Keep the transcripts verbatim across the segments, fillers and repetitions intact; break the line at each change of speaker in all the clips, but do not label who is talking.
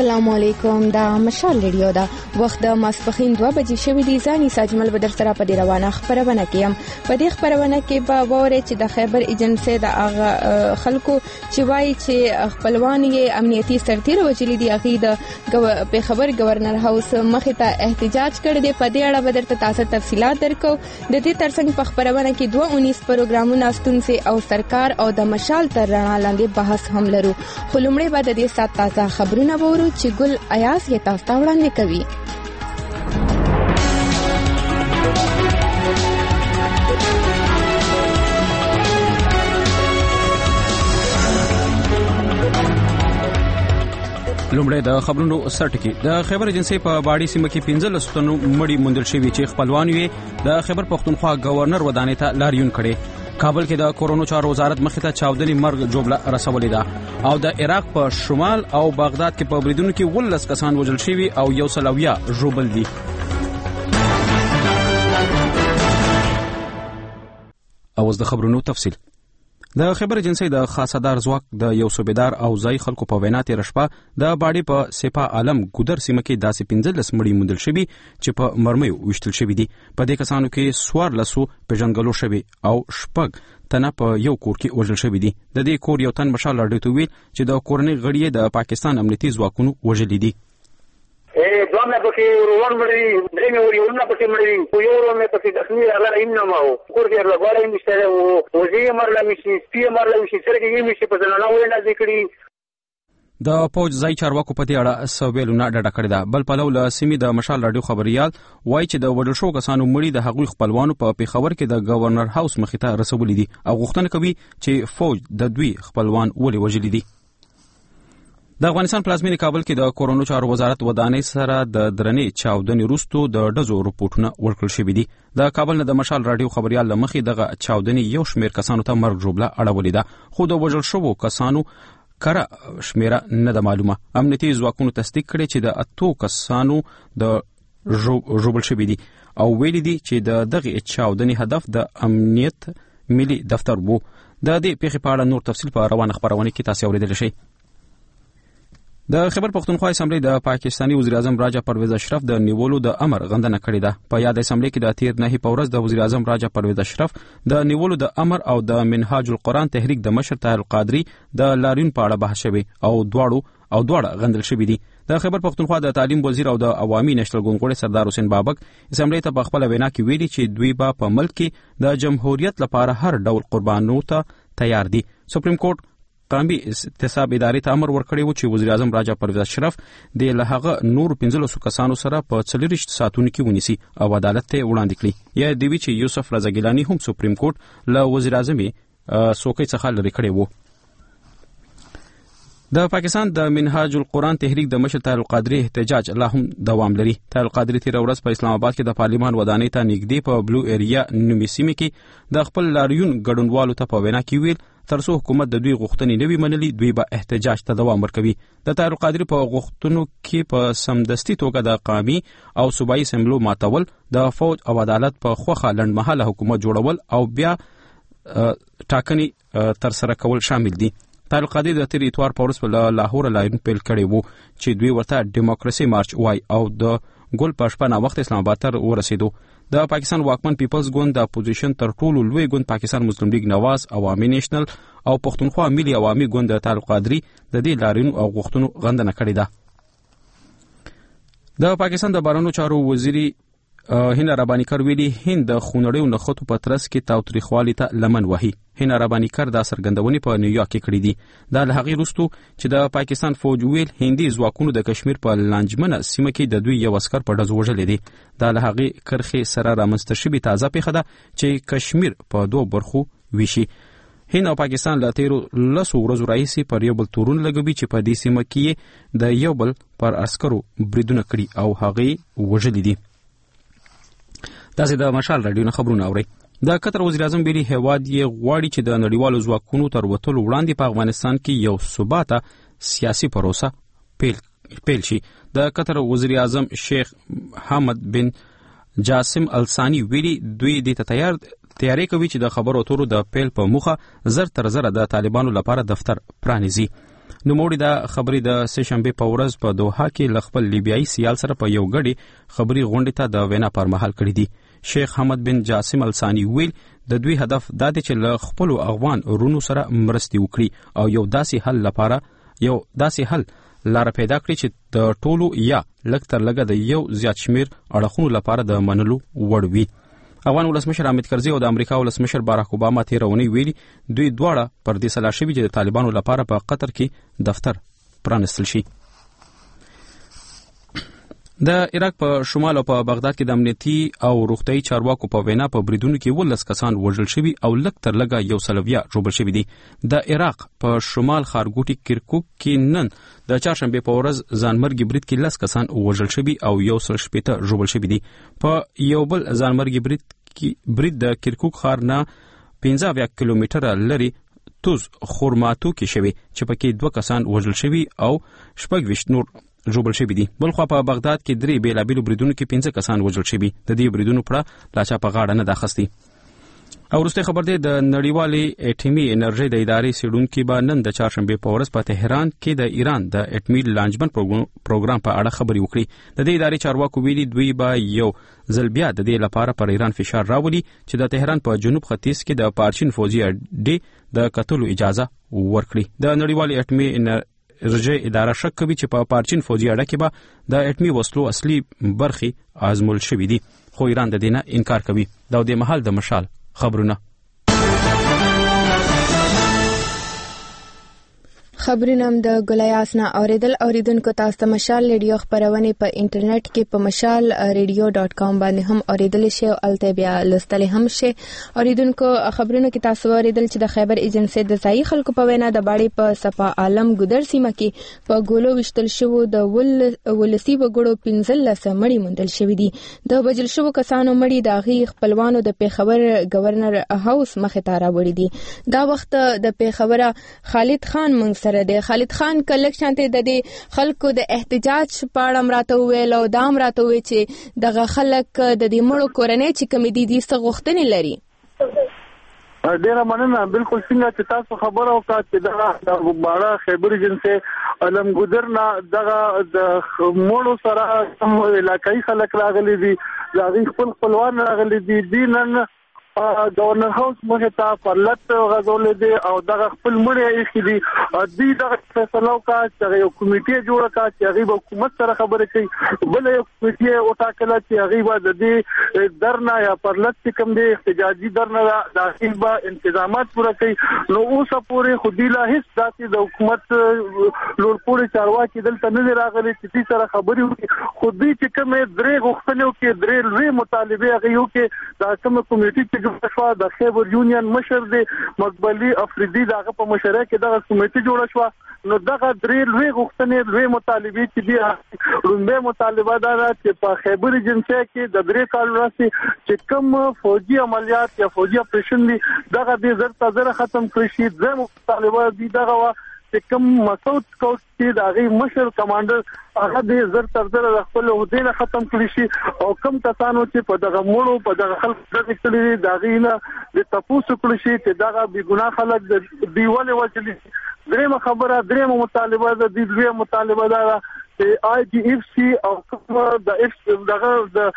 السلام علیکم. دا مشال ریډیو دا وخت د ماسپخین دوه بجې شوې دي. ځاني ساجمل بدر سره په دې روانه خبرونه کیم. په دې خبرونه کې به وره چې د خیبر ایجنسی د هغه خلکو چې وایي چې خپلوان یې امنیتي سرتیر وجلی دي هغه د په خبر گورنر هاوس مخې ته احتجاج کړی دی. په دې اړه به درته تاسو تفصيلات درکو. د دې ترڅنګ په خبرونه کې دوه اونیس پروګرامونه ستونسي او سرکار او د مشال تر رڼا لاندې بحث هم لرو. خو لومړی به د دې سات تازه خبرونه وورو چې ګل ایاز یې تاسو ته وړاندې کوي.
لومړی د خبرونو سرټکی. د خیبر ایجنسی په باډي سیمه کې پنځه لسونو مړي موندل شوي چې خپلوان یې د خیبر پښتونخوا گورنر ودانۍ ته لاریون کړي. کابل کې د کورونا چارو وزارت مخې ته چاودنې مرګ جوړه رسولې ده او د عراق په شمال او بغداد کې په بریدونو کې ولس کسان وژل شوي او یو سلویا ژوبل دي. اوس د خبرونو تفصیل. د خیبر ایجنسی د خاصدار ځواک د یو صوبیدار او ځای خلکو په وینا تیر شپه د باډي په سپا عالم ګودر سیمه کې داسې پنځلس مړي موندل شوي چې په مرمیو وشتل شوي دي. په دې کسانو کې سوار لسو پیژنګلو شوي او شپږ تنه په یو کور کې وژل شوي دي. د دې کور یو تن مشال راډیو ته ویل چې د کورنۍ غړي د پاکستان امنیتي ځواکونو وژلي دي.
اے دوامه پکې ورون مړي درې مې وري ورونه پکې مړي یو ورونه پکې دښنی الله انما او کور کې راغلی مشته او وزي مرله مشي سپي مرله مشي سره کې مشي په ځنانه وینه ذکرې.
د پوج ځای چارواکو په دې اړه سویلونه ډډه کړې ده. بل پلو له سیمې د مشال راډیو خبريال وایي چې د وډل شو کسانو مړي د هغوی خپلوانو په پیښور کې د گورنر هاوس مخې ته رسولي دي او غوښتنه کوي چې فوج د دوی خپلوان ولې وژلي دي. د افغانستان پلازمینې کابل کې د کورونا چارو وزارت ودانۍ سره د درنې چاودنې وروسته د ډزو رپورټونه ورکړل شوي دي. د کابل نه د مشال راډیو خبريال لمخې دغه چاودنې یو شمېر کسانو ته مرګ جوړه اړولې ده خو د وژل شوو کسانو کره شمیره نه ده معلومه. امنیتي ځواکونو تصدیق کړي چې د اتو کسانو د ژوبل شوي دي او ویلي دي چې د دغه چاودنې هدف د امنیت ملي دفتر وو. د دې پیښې په اړه نور تفصیل په روانه خبرونه کې تاسو اوریدلی شئ. د خیبر پښتونخوا اسمبلی د پاکستانی وزیر اعظم راجا پرویز اشرف د نیولو د امر غندنه کړې ده. په یاد اسمبلی کې د تیر نهي په ورځ د وزیر اعظم راجا پرویز اشرف د نیولو د امر او د منهاج القرآن تحریک د مشر طاهر القادری د لاریون په اړه بحث شوی او دواړو او دواړه غندل شوی دي. د خیبر پښتونخوا د تعلیم وزیر او د عوامي نېشنل ګوند سردار حسین بابک اسمبلی ته په خپل وینا کې ویلي چې دوی به په ملک کې د جمهوریت لپاره هر ډول قربانو ته تیار دي. سپریم کورټ قانوني احتساب ادارې ته امر ورکړی و چې وزیر اعظم راجا پرویز اشرف د لهغه نور پنځلسو کسانو سره په څلوېښت ساعتونو کې ونیسي او عدالت ته وړاندې کړي. یا د وی چې یوسف رضا ګیلانی هم سپریم کورټ له وزیر اعظم سوکۍ څخه لري کړی وو. د پاکستان د منهاج القرآن تحریک د مشر طاهر القادری احتجاج لا هم دوام لري. طاهر القادری تیر ورځ په اسلام آباد کې د پارلیمان ودانۍ ته نږدې په بلو ایریا نومي سیمه کې د خپل لاریون ګډونوالو ته په وینا کې ویل ترڅو حکومت د دوی غوښتنې نه وي منلي دوی به احتجاج ته دوام ورکوي. د طاهر القادری په غوښتنو کې په سمدستي توګه د قومي او صوبایي اسمبلو ماتول، د فوج او عدالت په خوخه لنډمهاله حکومت جوړول او بیا ټاکنې تر سره کول شامل دي. طاهر القادری د تیر اتوار په ورځ په لاهور لاریون پیل کړی وو چې دوی ورته ډیموکراسي مارچ وای او د ګل په شپه نا وخت اسلام آباد ته ورسېدو. د پاکستان واکمن پیپلز ګوند د اپوزیشن تر ټولو لوی ګوند پاکستان مسلم لیگ نواز، عوامي نېشنل او پښتونخوا ملي عوامي ګوند د طاهر القادری د دې لاریون او غوښتنو غندنه کړې ده. د پاکستان د بهرنیو چارو وزیر هینا ربانی کر ویلي هند د خونړیو نښتو په ترڅ کې تاوتریخوالي ته لمن وهي. هینا ربانی کر دا څرګندونې په نیویارک کې کړې دي. دا له هغې وروسته چې د پاکستان فوج ویل هندي ځواکونو د کشمیر په لانجمنه سیمه کې د دوی یو عسکر په ډز وژلی دی. دا له هغې کرښې سره رامنځته شوې تازه پیښه ده چې کشمیر په دوو برخو ویشي. هند او پاکستان له تیرو لسو ورځو راهیسې پر یو بل تورونه لګوي چې په دې سیمه کې د یو بل پر عسکرو بریدونه کړي او هغې وژلي دي. تاسو د مشال راډیو نه خبرونه اورئ. د قطر وزیر اعظم بیري هیواد یې غواړي چې د نړیوالو ځواکونو تر وتلو وړاندې په افغانستان کې یو ثباته سیاسي پروسه پیل پیل شي. د قطر وزیر اعظم شیخ حمد بن جاسم الثانی ویلي دوی د تیار تیاری کوي چې د خبرو اترو د پیل په موخه زر تر زر د طالبانو لپاره دفتر پرانیزي. نوموړي دا خبرې د سه شنبه په ورځ په دوحه کې ل خپل لیبیایي سیال سره په یو غړي خبري غونډه ته د وینا پر مهال کړې دي. شیخ حمد بن جاسم الثانی ویل د دوی هدف دا دی چې ل خپل افغان رونو سره مرستي وکړي او یو داسې حل لپاره یو داسې حل لار پیدا کړي چې د ټولو یا لږ تر لږه د یو زیات شمیر اړخونو لپاره د منلو وړ وي. افغان ولسمشر حامد کرزي او د امریکا ولسمشر باراک اوباما تیر اونۍ ویلي دوی دواړه پر دې سلا شوي چې د طالبانو لپاره په قطر کې دفتر پرانستل شي. د عراق په شمال او په بغداد کې د امنیتي او روغتيایي چارواکو په وینا په بریدونو کې ولس کسان وژل شوي او لږ تر لږه یو سلویا ژوبل شوي دي. د عراق په شمال ښارګوټي کرکوک کې نن د چهارشنبه په ورځ ځانمرګي برید کې لس کسان وژل شوي او یو سل شپېته ژوبل شوي دي. په یو بل ځانمرګي برید کې برید د کرکوک ښار نه پنځه اویا کیلومتره لري توز خورماتو کې شوی چې پکې دوه کسان وژل شوي او شپږ ویشت نور ژوبل شوي دي. بلخوا په بغداد کې درې بیلابیلو بریدونو کې پنځه کسان وژل شوي. د دې بریدونو پړه لا چا په غاړه نه ده اخیستې. او وروسته خبر دی د نړیوالې اټومي انرژي د ادارې څېړونکي به نن د چهارشنبه په ورځ په تهران کې د ایران د اټومي لانجمن پروګرام په اړه خبرې وکړي. د دې ادارې چارواکو ویلي دوی به یو ځل بیا د دې لپاره پر ایران فشار راوړي چې د تهران په جنوب ختیځ کې د پارچین فوجي اډې د قتلو اجازه ورکړي. د نړیوالې اټومي انرژي اداره شک کوي چې په پارچین فوجي اډه کې به د اټومي وسلو اصلي برخې آزمول شوي دي، خو ایران د دې نه انکار کوي. دا د مهال د مشال خبرونه
خبرونه د ګلیاس نه اوریدل. اوریدونکو تاسو ته مشال ریډیو خبرونه په انټرنیټ کې په مشال ریډیو ډاٹ کام باندې هم اوریدل شي او الته بیا لستل هم شي. اوریدونکو خبرونه کې تاسو اوریدل چې د خیبر ایجنسی د ځای خلکو په وینا د باړې په صفا عالم ګودر سیمه کې په ګولو وشتل شو د ول ولسی وګړو پنځل سمړی مندل شوې دي. د وجل شو کسانو مړی د غي خپلوانو د پیښور گورنر هاوس مخه ته راوړي دي. دا وخت د پیښور خالد خان منصر د خالد خان کلک شانته د دې خلکو د احتجاج په اړه مراته ویل او دام راته وی چې دغه خلک د دې مړو کورنۍ چې کمی دي د غوښتنې لري.
ډیره مننه. بالکل څنګه چې تاسو خبره وکړه چې دغه د باړه خیبر جنسه علم ګودر نه دغه د مړو سره کوم علاقائی خلک راغلي دي، دغه خپل خپلوان راغلي دي. دینن گورنر هاوس مخه ته پرلط غزولې دي او دغه خپل مړی یې دي. دې دغه فیصله وکړه چې یو کمیټه جوړه کړه چې هغه حکومت سره خبرې کوي. بل یو کمیټه وټاکله چې هغه د دې درنه یا پرلط کوم دي احتجاجي درنه داخل به انتظامات پوره کوي. نو اوس پورې خودی لا هیڅ داسې د حکومت لوړ پوړي چارواکي دلته نه راغلي چې دې سره خبرې وکړي. خودی چې کوم درې غوښتنې وکړي، درې لوی مطالبه هغه یو کې دا کوم کمیټه شو د خیبر یونین مشر دی مقبلی افریدی دغه په مشره کې دغه کمیټه جوړه شو. نو دغه درې لوی غوښتنې لوی مطالبه چې دي رومبه مطالبه دا چې په خیبر جنسه کې د درې کال وروسته چې کوم فوجي عملیات یا فوجي اپریشن دي دغه د زر تزر ختم کړي شي. د مطالبه دي دغه چې کوم مسعود کوټ چې دغه مشر کمانډر هغه د زر تزر خپل هدیره ختم کړي شي او کوم کسانو چې په دغه مړو په دغه خلک دغه کړي دغه نه د تاسو کړي شي چې دغه بي ګناه خلک د دیواله وجلي. درېمه خبره درېمه مطالبه د دې مطالبه دا آی جی اف سی او کوم د اف دغه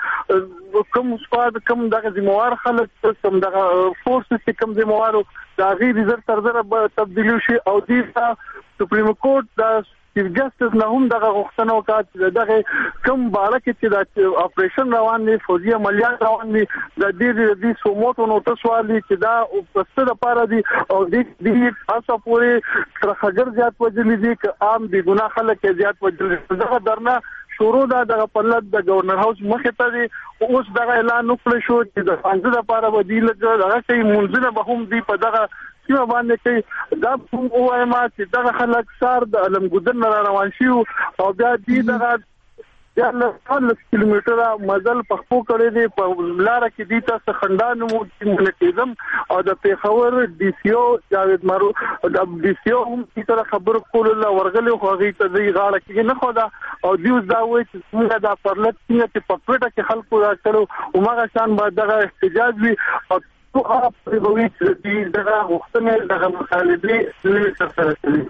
د کوم سپاد کوم دغه ذمہوار خلک کوم دغه فورس چې کوم ذمہوار د غیر رزرو تر تبدیلی شي او د سپریم کورټ د چیف جسټس نه هم دغه غوښتنه وکړه چې دغه کوم بالا کې چې د اپریشن روان دي فوجي عملیات روان دي د دې د سوموټو نوټس والی چې دا پسته لپاره دي او د دې تاسو پورې ترخګر زیات وجلی دي چې عام بي ګناه خلک زیات وجلی دغه درنه شروع دا د پرلط د گورنر هاوس مخه ته دي. اوس دغه اعلان وکړ شو چې د څنګه لپاره بدیل دغه شی مونږ به هم دی په دغه سیمه باندې کوي. دا کوم وایم چې دغه خلک سار د علم ګودر نه روان شي او بیا دې دغه یا له کیلومتره مزل پخپو کړی دی په لار کې دي تاسو خندان مو منتظم او د پیښور ډي سی او جاوید مارو د ډي سی او هم چې خبر کول ورغلی خو هغه ته دی غاړه کې نه خو دا او دیوس دا وایي چې څنګه دا پرلط څنګه چې په پټه کې خلکو راځلو او هغه شان باید دغه احتجاج وي او څو هغه پرېږوي چې دغه غوښتنې دغه مطالبې لري ترسره کوي.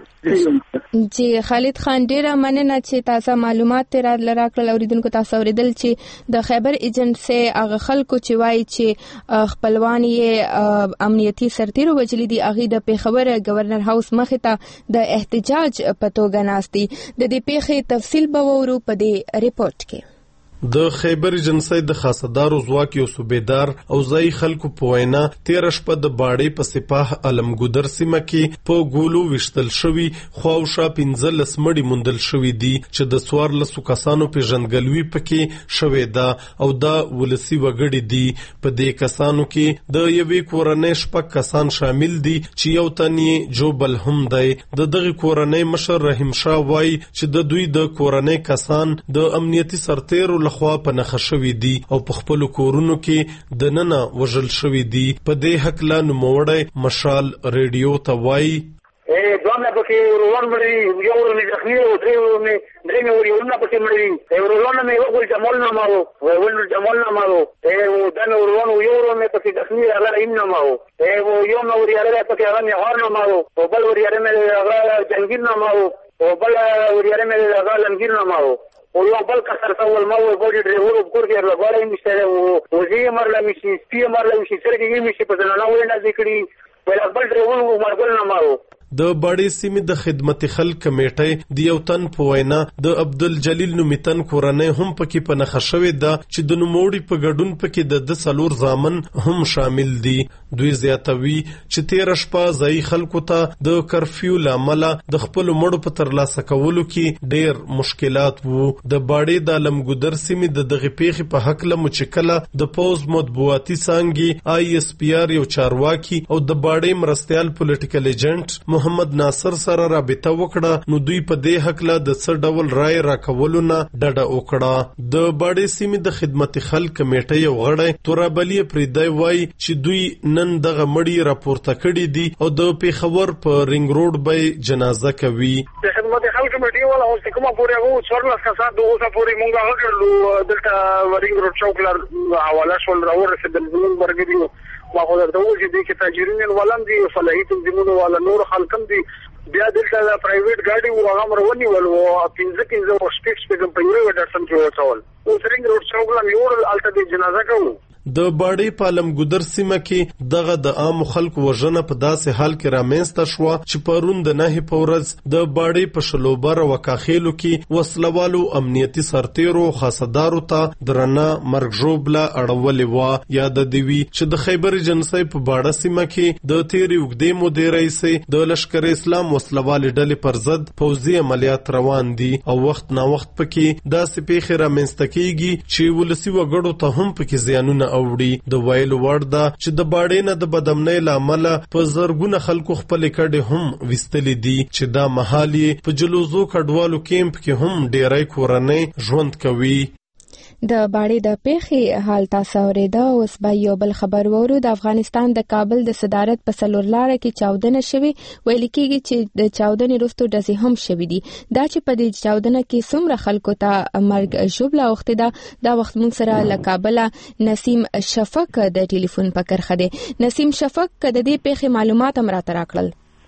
جی خالد خان ډیره مننه چې تاسو معلومات را لراکړل. اوریدونکو تاسو اوریدل چې د خیبر ایجنسی هغه خلکو چې وایي چې خپلوان یې امنیتي سرتیرو وجلي دي هغه د پیښور گورنر هاوس مخې ته د احتجاج په توګه ناستي. د دې پیښې تفصیل به وورو په دې ریپورت کې.
د خیبر ایجنسی د خاصدارو ځواک یو صوبیدار او ځای خلکو په وینا تیر شپه د باړې په سپاه علمګودر سیمه کې په ګولو وشتل شوی خواوشا پنځلس مړي موندل شوی دي چې د څوارلسو کسانو پیژندګلوي پکې شوې ده او دا ولسی وګړي دي. په دې کسانو کې د یوې کورنۍ شپږ کسان شامل دي چې یو تن یې جوبل هم دی. د دغه کورنۍ مشر رحیم شاه وایي چې د دوی د کورنۍ کسان د امنیتي سرتیرو خوا په نخښه شوي دي او په خپلو کورونو کې د ننه وژل شوي دي. په دې هکله نوموړی مشال ریډیو ته وایي
دوه مې پکې ورون مړي یو ورونه زخمي او درې ورونه درې مې ورونه پکې مړي ورونه مې وګول جمال نه مارو ول جمال نه مارو او دا مې ورونه یو ورونه پکې زخمي هغه ایم نه مارو او یو مې ورياله پکې هغه نه هار نه مارو او بل ورياله مې هغه جنگیر نه مارو او بل ورياله مې هغه لنګیر نه مارو او یو بل کسر سوال ما و بودی ډریور کور کې لګوړې مشته او وزي مرله مشي سپي مرله مشي سرګي یې مشي په ځنه نه ویني ذکرې ول خپل ډریور مرګل نه مارو.
د باړې سیمې د خدمت خلک کمیټې د یو تن په وینا د عبدالجلیل نومیتن کورنۍ هم پکې په نخښه شوې ده چې د نوموړي په ګډون پکې د د څلور زامن هم شامل دي. دوی زیاتوي چې تیر شپه ځای خلکو ته د کرفیو لامل د خپل مړو په ترلاسه کولو کې ډېر مشکلات وو. د باړې د علمګودر سیمې د دغه پیښې په حق له مچکله د پوز مطبوعاتي څانګې آی اس پی آر یو چارواکي او د باړې مرستيال پولیټیکل ایجنټ محمد ناصر سره رابطه وکړه نو دوی په دې حق له د څه ډول رائے راکولو نه ډډه وکړه. د باړې سیمې د خدمت خلک کمیټې یو غړی تورابلی پریدای وایي چې دوی نن دغه مړي راپورته کړي دي او د پیښور په رینګ روډ به جنازه کوي.
د خدمت خلک کمیټې ولا اوس کومه پورې وو څورلس کسان د اوسه پورې مونږه غړلو دلته رینګ روډ چوک لار حواله شول راورسېدل زموږ برګدي ما خو درته وایي چې د تاجرین ولم دي صلاحیت تنظیمونو ولا نور خلکم دي بیا دلته د پرایویټ ګاډي او هغه مرونی ول او پنځه پنځه سپیکس په کوم په یو ډرسن کې وڅول او رینګ روډ چوک لا یو الته د جنازه کوو.
د باړې په علمګودر سیمه کې دغه د عام خلکو وژنه په داسې حال کې رامنځته شوه چې پرون د نهي په ورځ د باړې په شلوبر او کاخېلو کې وسلوالو امنیتي سرتیرو خاصدارو ته درنه مرګ ژوبله اړولې وه. یاد دی وی چې د خیبر ایجنسی په باړه سیمه کې د تیرې اوږدې مودې راهیسې د لشکر اسلام وسلوالې ډلې پر ضد پوځي عملیات روان دي او وخت نا وخت پکې داسې پیښې رامنځته کیږي چې ولسي وګړو ته هم پکې زیانونه اوړي. د ویلو وړ ده چې د باړې نه د بدامنۍ له امله په زرګونه خلکو خپلې کډې هم ویستلې دي چې دا مهال یې په جلوزو کډوالو کیمپ کې هم ډیری کورنۍ ژوند کوي.
د باړې د پیښې حال تاسو اوریدا. اوس به یو بل خبر وورو. د افغانستان د کابل د صدارت په څلور لاره کې چاودنه شوې. ویل کېږي چې د چاودنې وروسته ډزې هم شوې دي. دا چې په دې چاودنه کې څومره خلکو ته مرګ ژوبله اوښتې ده دا وخت موږ سره له کابله نسیم شفق د ټلیفون په کرښه دی. نسیم شفق د دې پیښې معلومات هم راته راکړل.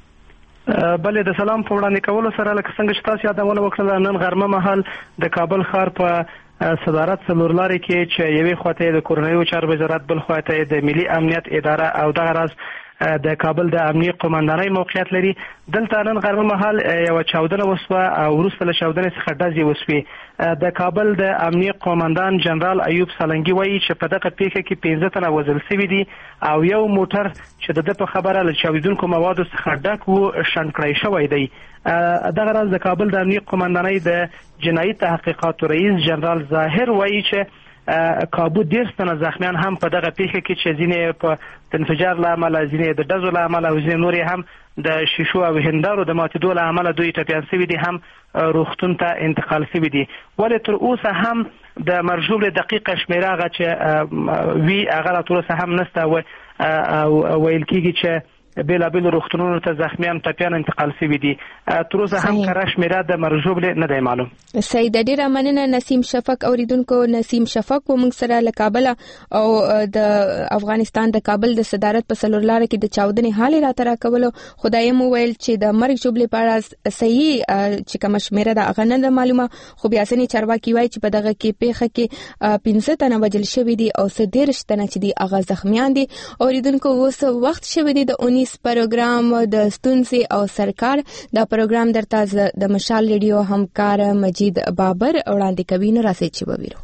بلې د سلام په وړاندې کولو سره لکه څنګه چې تاسو یادونه وکړه نن غرمه مهال د کابل ښار په صدارت څلور لارې کې چې یوې خواته د کورنیو چارو وزارت بل خواته د ملي امنیت اداره او دغه راز د کابل د امنیه قومندانۍ موقعیت لري. دلته نن غرمه مهال یو چاودنه وسوه او وروسته له چاودنې څخه ډزې وسوې. د کابل د امنیه قومندان جنرال ایوب سالنګي وایي چې په دغه پیښه کې پنځه تنه وژل شوي دي او یو موټر چې د ده په خبره له چاودونکو موادو څخه ډک و شنډ کړی شوی دی. دغه راز د کابل د امنیه قومندانۍ د جنایي تحقیقاتو رئیس جنرال ظاهر وایي چې کابو ډېر تنه زخمیان هم په دغه پیښه کې چې ځینې په انفجار له امله ځینې د ډزو له امله او ځینې نورې هم د شیشو او هندارو د ماتېدو له امله دوی ټپیان شوي دي هم روغتون ته انتقال شوي دي. ولې تر اوسه هم د مرګ ژوبلې دقیقه شمېره هغه چې وي هغه لا تر اوسه هم نشته او ویل کېږي چې بیلابیلو روغتونونو ته زخمیان ټپیان انتقال شوي دي. تر اوسه هم کره شمیره د مرګ ژوبلې نه دی معلوم.
سید ډیره مننه نسیم شفق اوریدونکو. نسیم شفق و موږ سره له کابل او د افغانستان د کابل د صدارت په څلور لار کې د چاودنې حال راته راکولو. خدای مو ویل چې د مرګ ژوبلې په اړه صحیح چې کوم شمیره د اغه نه معلومه، خو بیا ځنې چارواکي وایي چې په دغه کې پیښه کې پنځه تنه وژل شوي دي او څه دېرش تنه چې دي اغه زخمیان دي. اوریدونکو اوس وخت شوی دی د اونیس پروګرام د ستونزې او سرکار. دا پروګرام درته د مشال ریډیو همکار مجید بابر وړاندې کوي. نو راځي چې وویرو.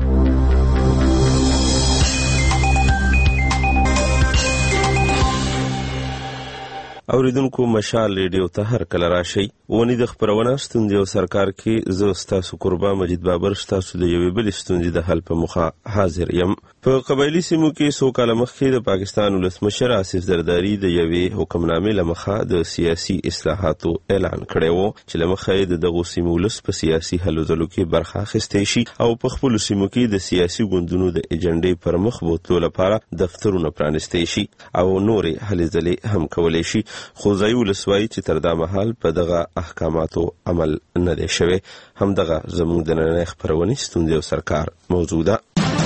اوریدونکو مشال ریډیو ته هر کله راشي. ونی د خبرونه ستوندې او سرکار کې زه ستاسو قربا مجید بابر ستاسو د یوې بل ستوندې د حل په مخه حاضر یم. په قبایلی سیمو کې څو کاله مخکې د پاکستان ولسمشر آصف زرداری د یوې حکمنامې لمخه د سیاسي اصلاحاتو اعلان کړی و چې لمخه د دغو سیمو ولس په سیاسي هلو ځلو کې برخه اخیستی شي او په خپل سیمو کې د سیاسي ګوندونو د ایجنډې پر مخ بوتلو لپاره دفترونه پرانیستی شي او نورې هلې ځلې هم کولی شي. خو ځای ولسوایي چې تر دا مهال په دغه احکاماتو عمل نه دی شوی. همدغه زموږ د نننۍ خپرونې ستونزې او سرکار موضوع ده.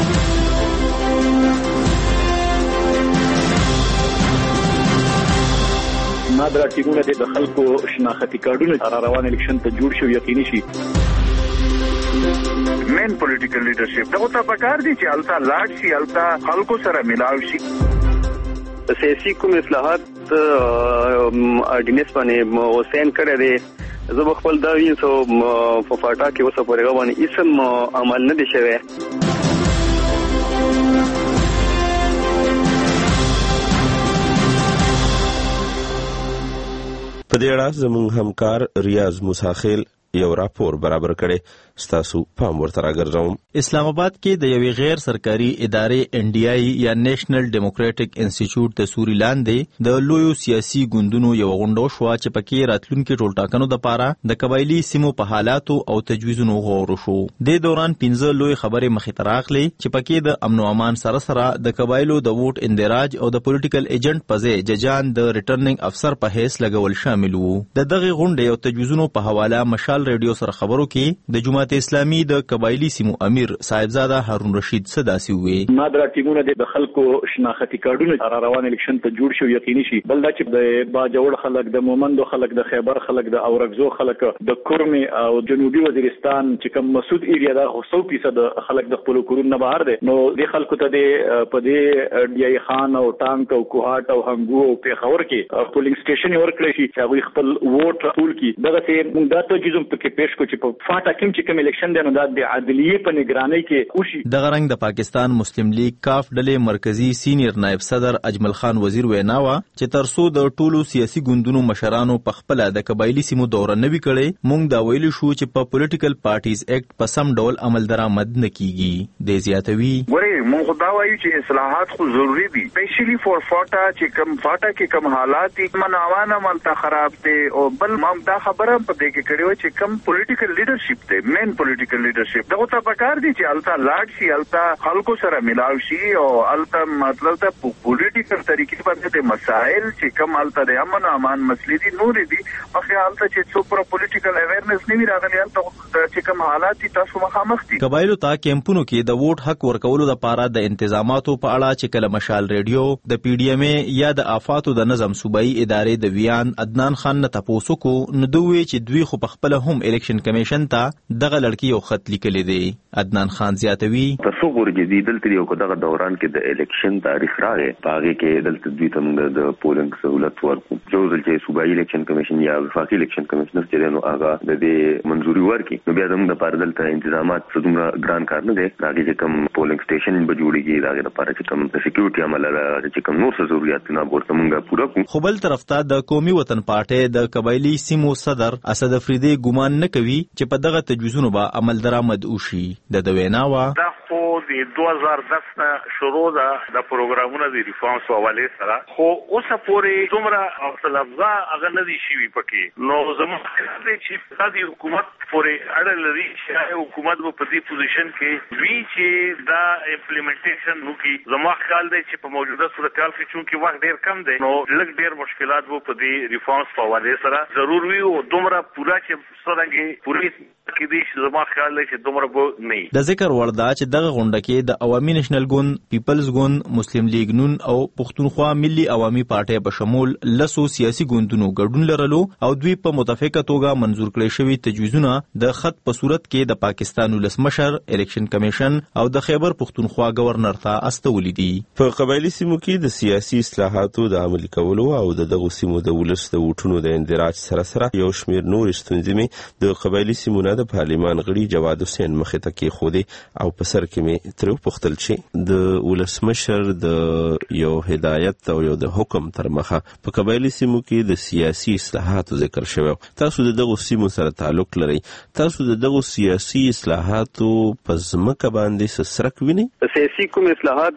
نادر ټیمونه د خلکو شناختی کارډونه را روان الیکشن ته جوړ شو یقیني شي.
مین پولیټیکل لیډرشپ دغه ته پکار دي چې التا لاړ شي، التا خلکو سره ملاو شي.
سیاسي کوم اصلاحات اډینس باندې وسین کړی دی. زه خپل دا وین سو په فاټا کې اوسه پورې باندې اسم عمل نه دی شوی.
په دې اړه زموږ همکار ریاض مساخیل یو راپور برابر کړي. ستاسو پام ورته راګرځوم.
اسلام آباد کې د یوې غیر سرکاري ادارې ان ډي آی یا نیشنل ډیموکراټک انسټیټیوټ د سوري لاندې د لویو سیاسي ګوندونو یو غونډه شو چې پکې راتلونکي ټولټاکنو د پاره د قبایلی سیمو په حالاتو او تجویزونو غور وشو. د دوران پنځه لوی خبرې مخې ته راغلي چې پکې د امن او امان سره سره د قبایلو د ووټ اندراج او د پولیټیکل ایجنټ په ځای ججان د ریټرنینګ افسر په حیث لګول شامل وو. د دغه غونډې او تجویزونو په حواله مشال ریډیو سره خبرو کې د جماعت اسلامي د قبایلی سیمو امیر صاحبزاده هارون رشید صداسي وي.
نادر ټیمونه د خلکو شناختی کارډونه را روان الیکشن ته جوړ شو یقیني شي. بل دا چې د باجوړ خلک، د مومندو خلک، د خیبر خلک، د اورګزو خلک، د کورمي او جنوبي وزیرستان چې کوم مسعود ایریا دا خو فیصد خلک د خپل کورونو بهر دي. نو د خلکو ته د په دې ډي آی خان او ټانک او کوهات او هنګو او پیښور کې پولینګ سټیشن ورکړي شي چې هغه خپل ووټ راټول کړي. دغه څه موږ دا ته جزم پکې پېښ کو چې په فاټا کې چې کوم الیکشن دی نو دا د عدلیه په نگرانی کې وشي.
دغه رنګ د پاکستان مسلم لیگ کاف ډلې مرکزی سینیر نائب صدر اجمل خان وزیر ویناوه چې ترسو د ټولو سیاسي ګوندونو مشرانو په خپل د قبایلی سیمو دوره نه وی کړي. مونږ دا ویل شو چې په پولیټیکل پارټیز ایکټ په سم ډول عمل درآمد نه کیږي. د زیاتوي
ورې مونږ دا وایو چې اصلاحات خو ضروری دي، سپیشلی فور فاټا چې کم فاټا کې کم حالات دي مناوانه ملته خراب دي. او بل مام دا خبره په دې کې کړي و چې کم پولیټیکل لیډرشپ ته مین پولیټیکل لیډرشپ دغه ته پکار دي چې التا لاړ شي، التا خلکو سره ملاو شي او التا مطلب ته پولیټیکل طریقې باندې د مسائل چې کم التا د امن او امان مسلې دي نور دي په خیال ته چې څو پر پولیټیکل اویرنس نه وی راغلی التا چې کم حالات دي تاسو مخامخ دي.
قبایلو ته کیمپونو کې د ووټ حق ورکولو لپاره د انتظاماتو په اړه چې کله مشال ریډیو د پی ډی ایم ای یا د آفاتو د نظم صوبایي ادارې د ویان عدنان خان نه تاسو کو نو دوی چې دوی خو په خپل هم الیکشن کمیشن ته دغه لړکی یو خط لیکلی دی. عدنان خان زیاتوي
تاسو ورګي دلته یو کو دغه دوران کې د الیکشن تاریخ راغی باغې کې دلته دوی تم د پولینګ سہولت ورکو جوړل چې صوبایي الیکشن کمیشن یا وفاقي الیکشن کمیشنر چې نو هغه د دې منځوري ورکي نو بیا زموږ د پاره دلته انتظامات څومره ګران کار نه دی. راځي چې کوم پولینګ سټیشن به جوړیږي راځي لپاره چې کوم د سکیورټي عمل راځي چې کوم نور څه ضرورت نه ورته مونږه پوره کوو.
خو بل طرف ته د قومي وطن پارټي د قبایلی سیمو صدر اسد افریدي ګمان نه کوي چې په دغه تجویزونو به عمل درآمد وشي. د دویناوا
دا خو د دوه هزار دس نه شروع ده د پروګرامونو د ریفارمز په حواله سره خو اوسه پورې څومره اختلافات هغه نه دي شوي پکې نو زموږ د چې د حکومت پورې اړه لري چې حکومت په دې پوزیشن کې وی چې دا امپلیمنټیشن وکړي زموږ خیال دی چې په موجوده صورتحال کې چونکې وخت ډیر کم دی نو لږ ډیر مشکلات وو په دې ریفارمز په حواله سره ضرور وي او دومره پورا چې څنګه پوری کې دي چې زما خیال دی چې دومره به نه
د ذکر وردا چې دغه غونډه کې د عوامي نېشنل ګوند، پیپلز ګوند، مسلم لیگ نون او پښتونخوا ملي عوامي پارټي په شمول لسو سیاسي ګوندونو ګډون لرلو او دوی په متفقه توګه منزور کړي شوی تجویزونه د خط په صورت کې د پاکستان ولسمشر، الیکشن کمیشن او د خیبر پښتونخوا گورنر ته استولې دي.
په قبایلی سیمو کې د سیاسي اصلاحاتو د عملي کولو او د دغه سیمو د ولس د وټونو د اندراج سره سره یو شمیر نور ستونزې د قبایلی سیمو نه د پارلیمان غړي جواد حسین مخې ته کې خوده او په سر کې مې تر پختل شي د ولسمشر د یو هدایت او یو د حکم تر مخه په قبایلی سیمو کې د سیاسي اصلاحاتو ذکر شوی. تاسو د دغه سیمو سره تعلق لرئ، تاسو د دغه سیاسي اصلاحاتو په ځمکه باندې سرک وینئ؟
سیاسي کوم اصلاحات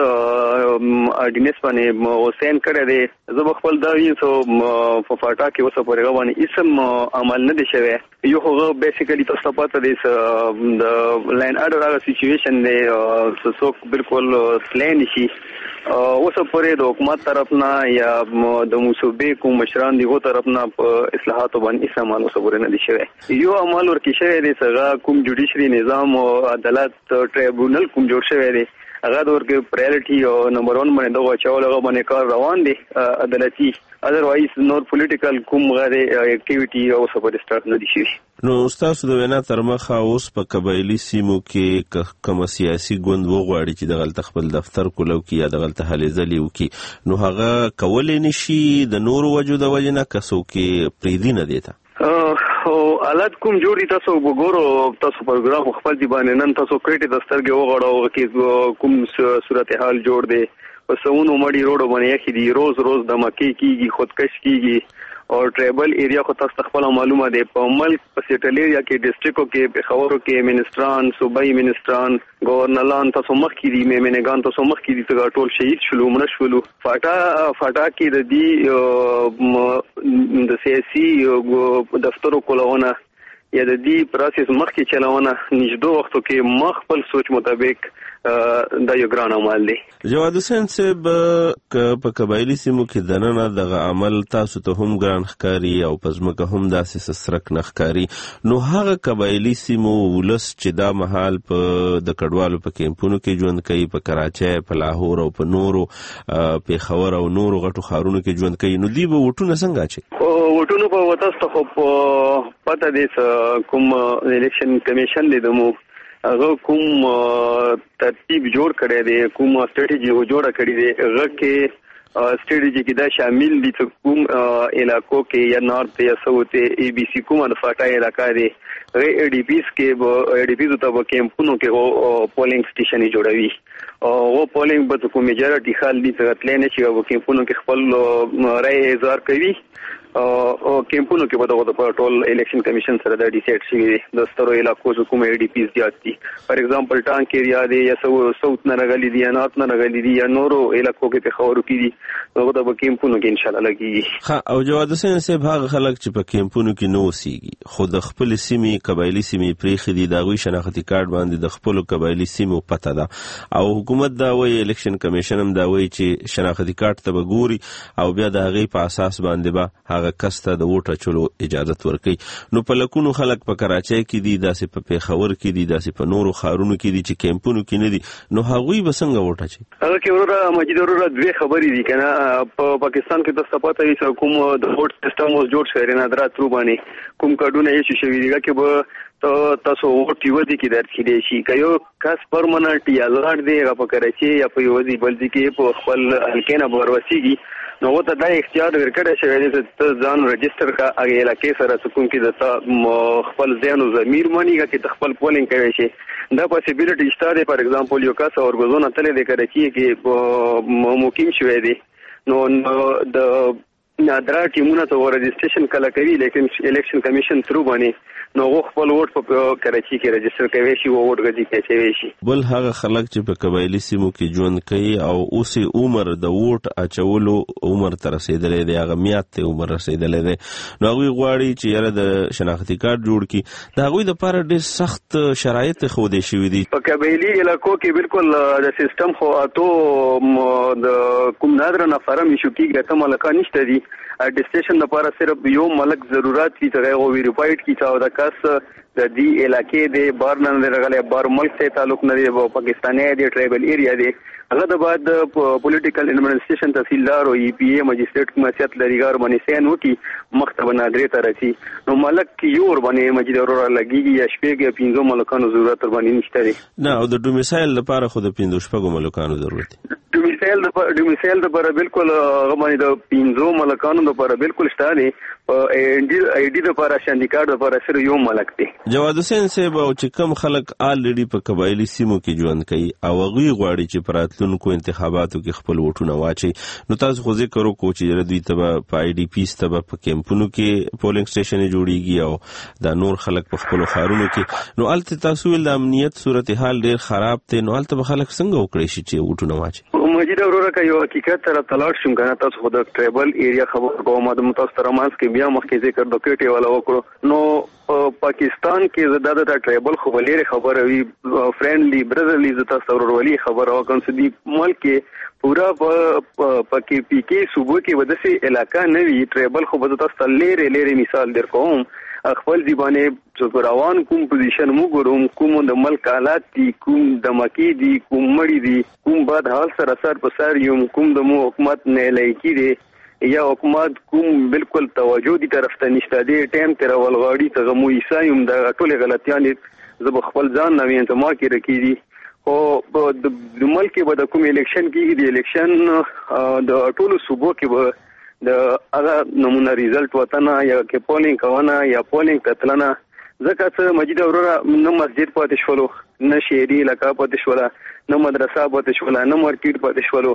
اډینس باندې حسین کړه دې زه خپل دا وین سو په فاټا کې اوسه پرې غوانی اسم عمل نه دي شوی. یو هغه بیسیکلی تاسو پته دي د لاین اډر هغه سچويشن دی څوک بالکل سلین شي اوسه پرې د حکومت طرف نه یا د موسوبې کوم مشران دی غو طرف نه په اصلاحاتو باندې اسم عمل اوسه پرې نه دي شوی. یو عمل ورکې شوی دی څنګه کوم جوډیشري نظام او عدالت ټریبونل کوم جوړ شوی دی هغه د ورګ پرایورټي او نمبر ون باندې دغه چاول هغه باندې کار روان دي عدالتي اذروایز نور پولیټیکل کوم غره اکټیویټي او سپورټ سٹارټ نه دي شي.
نو تاسو د وینا تر مخه اوس په قبایلی سیمو کې کوم سیاسي ګوند وغواړي چې د غلط خپل دفتر کولو کې یا د غلط هلې ځلې وکي نو هغه کولې نشي د نور وجود وجنه کسو کې پریدي نه دیتا
او حالت کوم جوړی تاسو وګورو تاسو پروګرام خپل دی باندې نن تاسو کریټ دسترګه وغړاو کې کوم صورتحال جوړ دی وسونو مړی روډ باندې کې دی روز روز د مکی کیږي خودکش کیږي او ټریبل ایریا خو تاسو خپل معلومه دی په ملک په سیټل ایریا کې ډیسټریکو کې په خبرو کې منسټران صوبایي منسټران گورنران تاسو مخ کې دی میمنګان تاسو مخ کې دی څنګه ټول شهید شلو مړ شولو فاټا فاټا کې د دې د سیاسي دفترو کولونه یا د دې پروسس مخ کې چلاونه نږدې وختو کې مخ خپل سوچ مطابق دا یو ګران عمل دی.
جواد حسین صاحب په قبایلی سیمو کې دننه دغه عمل تاسو ته هم ګران ښکاری او پزماکه هم داسې سرک نه ښکاری نو هغه قبایلی سیمو ولس چې دا محل په د کډوالو په کیمپونو کې ژوند کوي په کراچۍ په لاهور او په نورو پیښور او نورو غټو ښارونو کې ژوند کوي نو دی به وټونه څنګه اچي؟
وټونو په وتاست خو پته دي کوم الیکشن کمیشن دی دمو هغه کوم ترتیب جوړ کړی دی کوم سټریټیجی جوړ کړی دی هغه کې سټریټیجی کې دا شامل دي چې کوم علاقو کې یا نارث یا ساوث ای بي سي کوم د فاټا علاقہ دی ای ډي پیز کې ای ډي پیز ته کیمپونو کې پولینګ سټیشن جوړوي او پولینګ به کوم میجارټي خال دي چې تللی نه شي او کیمپونو کې خپل رائے اظهار کوي او کیمپونو کې به د ټول الیکشن کمیشن سره د ډیسایډ شوی د سترو علاقو کوم ای ډي پیز دي فار ایگزامپل ټانک ایریا دی یا ساوث نه راغلي دي یا نارث نه راغلي دي یا نورو علاقو کې په خبرو کې دي هغه د کیمپونو کې ان شاء الله لګي.
ها او جواد حسین صاحب هغه خلک چې په کیمپونو کې نو اوسېږي خو د خپل سیمې قبایلی سیمې پریخي دي دغه شناختی کارت باندې د خپل قبایلی سیمو پته ده او حکومت دا وایي الیکشن کمیشن هم دا وایي چې شناختی کارت ته وګوري او بیا د هغه په اساس باندې به هغه کس ته د ووټ اچولو اجازه ورکړي نو په لکونو خلک په کراچۍ کې دي داسې په پیښور کې دي داسې په نورو ښارونو کې دي چې کیمپونو کې نه دي نو هغوی به څنګه ووټ اچي؟
هغه کې وروره مجید وروره دوه خبرې دي کنه په پاکستان کې د سپاته وی کوم د ووټ سیستم اوس جوړ شوی نه درات رو باندې کوم کډونه یې شوی دي کې به ته تاسو ووټ یو دي کې درڅ دی شي کيو کس پرمننت یا لړ دی هغه په کراچۍ یا په یو دي بل دي کې په خپل الکینه بوروسیږي نو وته دا اختیار ورکړی شوی دی چې ځان رجستر کا هغه علاقې سره کوم کې د خپل ځان او ضمیر مانی کې خپل پولینګ کوي شي دا پاسیبিলিټی شته فار ایگزامپل یو کس اورګزونه تل د کراچۍ کې مقیم شوی دی نو د نادرا ټیمونه ته رجسټریشن کله کوي لیکن الیکشن کمیشن تھرو باندې نو خپل ووټ په کراچي کې رجسټر کوي شي او ووټ غږی کوي شي.
بل هغه خلک چې په قبایلی سیمو کې ژوند کوي او اوس عمر د ووټ اچولو عمر تر رسیدلې دی، هغه میات ته عمر رسیدلې دی، نو هغه غواړي چې یاره د شناختی کارت جوړ کړي. دا هغوی د لپاره ډېر سخت شرایط ښودې شوي دي.
په قبایلی علاقو کې بالکل د سیستم خو اته د کوم نادر نفر مشو کېږي ته ملکان نشته دي. اټیسټیشن لپاره صرف یو ملک ضرورت کی ته او ویریفاید کی چاو د کس د دې علاقې د بار نه لرغله بار ملک ته تعلق نه دی، پاکستاني دی، ټرایبل ایریا دی. هغه د بعد پولیټیکل ایڈمنسټریشن تحصیلدار او ای پی ای مجسټریټ کوم سیاست لريګار باندې سین وکي مختبه نادرې ته رسی. نو ملک یور باندې مجید اورور لګيږي یا شپږ پینځو ملکانو ضرورت باندې نشته دی.
نه او د ډومیسایل لپاره خو د پینځو شپږو ملکانو ضرورت دی.
ډومیسایل د ډومیسایل لپاره بالکل هغه باندې د پینځو ملکانو لپاره بالکل شته دی. ای ډي لپاره شاندي کارت لپاره سره یو ملک دی.
جواد حسین صاحب او چې کم خلک الریډي په قبایلی سیمو کې ژوند کوي او هغه غواړي چې پر راتلونکو انتخاباتو کې خپل ووټونه واچي، نو تاسو خو ذکر وکړو چې دوی ته په آی ډي پیس ته په کیمپونو کې پولینګ سټیشن جوړیږي او دا نور خلک په خپل خارونو کې، نو الته تاسو ول د امنیت صورتحال ډیر خراب دی، نو الته به خلک څنګه وکړي شي چې ووټونه واچي؟
مجید اورور کا یو حقیقت تر تلاش شم کنه تاسو خود ټریبل ایریا خبر کوم د متسترمانس کې بیا مخکې ذکر د کټي والا وکړو. نو پاکستان کې زداده د ټریبل خو ولې خبر وي فرندلی برادرلی زتا سرورولي خبر او کنسدي ملک کې پورا پکې پی کې صوبه کې ودسي علاقہ نه وی ټریبل خو بده تاسو لری لری مثال در کوم خپل دی باندې روان کوم پوزیشن مو ګورم کوم د ملک حالات دي کوم د مکی دي کوم مړی دي کوم بعد حال سره سر په سر یم کوم د مو حکومت نه لایکی دي یا حکومت کوم بالکل توجه دي طرف ته نشته دي ټیم تر ولغاړي ته مو ایسایم د ټوله غلطیان زب خپل ځان نوې انتما کې رکېدي. او د ملک به د کوم الیکشن کېږي د الیکشن د ټولو صوبو کې به د هغه نمونه ریزلټ وطنه یا کې پولینګ کوونه یا پولینګ کتلنه ځکه چې مجید اورورا نه مسجد پاتې شولو، نه شهري علاقه پاتې شوله، نه مدرسه پاتې شوله، نه مارکیټ پاتې شولو.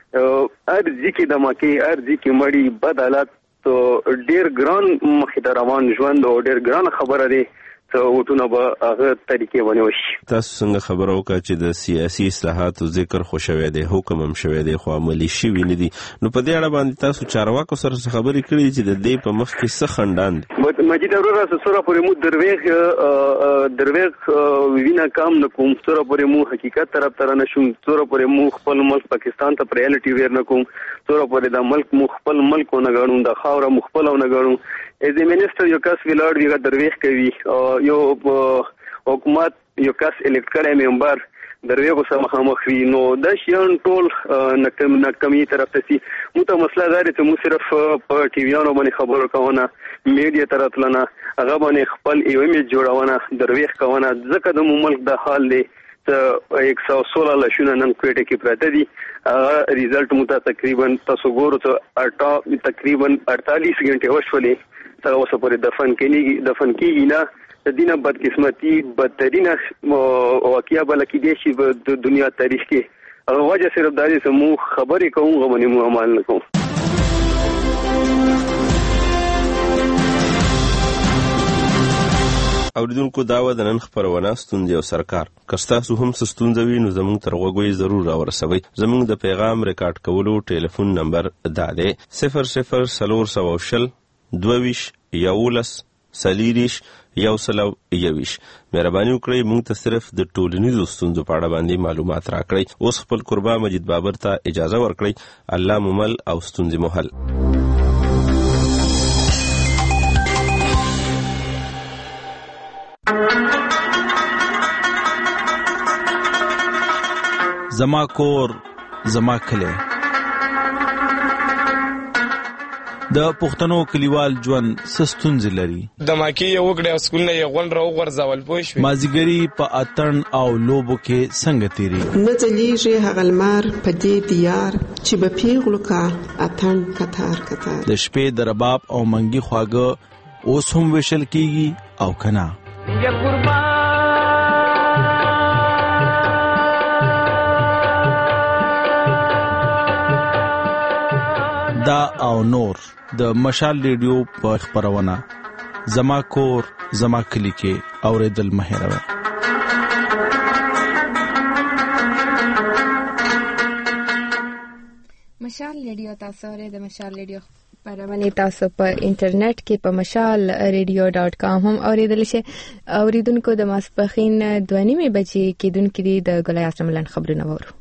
ارزي کې د مکه ارزي کې مړی بد حالات ډیر ګران مخې ته روان ژوند او ډیر ګران خبره دی ته وټونه به هغه طریقې باندې وشي.
تاسو څنګه خبره وکړه چې د سیاسي اصلاحاتو ذکر خو شوی دی، حکم هم شوی دی خو عملي شوي نه دي، نو په دې اړه باندې تاسو چارواکو سره خبرې کړې چې د دې په مخ کې څه خندان
دي؟ مجید اورورا سره پورې مو درویغ درویغ وینا کام نه کوم، سره پورې مو حقیقت طرف تر نه شوم، سره پورې مو خپل ملک پاکستان ته ریالټي ویر نه کوم، سره پورې د ملک مو خپل ملک نه غاڼو، د خاور مو خپل نه غاڼو. ایز ا منسٹر یو کس ویلار دیغه درویغ کوي یو حکومت یو کس الیکټ کړي ممبر درویغو سره مخامخ وي، نو د شیان ټول نکم نکمی طرف ته سي مو ته مسله داري ته مو صرف په ټي ویانو باندې خبرو کوونه، میډیا طرف لنه هغه باندې خپل یو ایمیج جوړونه درویغ کوونه، ځکه د ملک د حال دی ته ایک سو سولہ لشونه نن کوټه کې پراته دي. ریزلټ مو ته تقریبا تاسو ګورو ته اټا تقریبا اڑتالیس غنټه وشولې څنګه اوسه پورې دفن کېږي دفن کېږي نه د دینه بدقسمتي بدترینه واقعیا بل کې دي چې د دنیا تاریخ کې هغه وجه صرف د دې سمو خبرې کوم غوښنه مو عمل نه کوم.
اوریدونکو داوا د نن خبرونه ستوندې او سرکار کستاسو هم ستوندوي نو زموږ تر وګوي ضرور راورسوي. زموږ د پیغام ریکارډ کولو ټلیفون نمبر دا دی صفر صفر سلور سو شل دوویش یولس سلیریش یو سلو یویش. مهرباني وکړئ موږ ته صرف د ټولنیزو ستونزو په اړه باندې معلومات راکړئ. اوس خپل قربا مجید بابر ته اجازه ورکړئ. الله ممل او ستونزې محل.
زما کور زما کلی د پښتنو کلیوال ژوند سستونځ لري.
د ماکی یو وګړي اسکول نه یو غون راو غرزول پوه شو.
مازیګری په اتن او لوبو کې څنګه تیری
نه ځلیږي هغه لمر په دې دیار چې به پیغلو کا اتن کتار کتار.
د شپې د رباب او منګي خواږه اوس هم وشل کیږي او کنا یا قربان دا او نور د مشال ریډیو په خبرونه زما کور زما کلی کې اوریدل مه هېروئ.
مشال ریډیو تاسو اورئ. د مشال ریډیو خبرونه تاسو په انټرنیټ کې په مشال ریډیو ډاٹ کام هم اوریدل شي. اوریدونکو د ماسپخین دوه نیمې بجې کېدونکې دي د ګلای اسملن خبرونه وورو.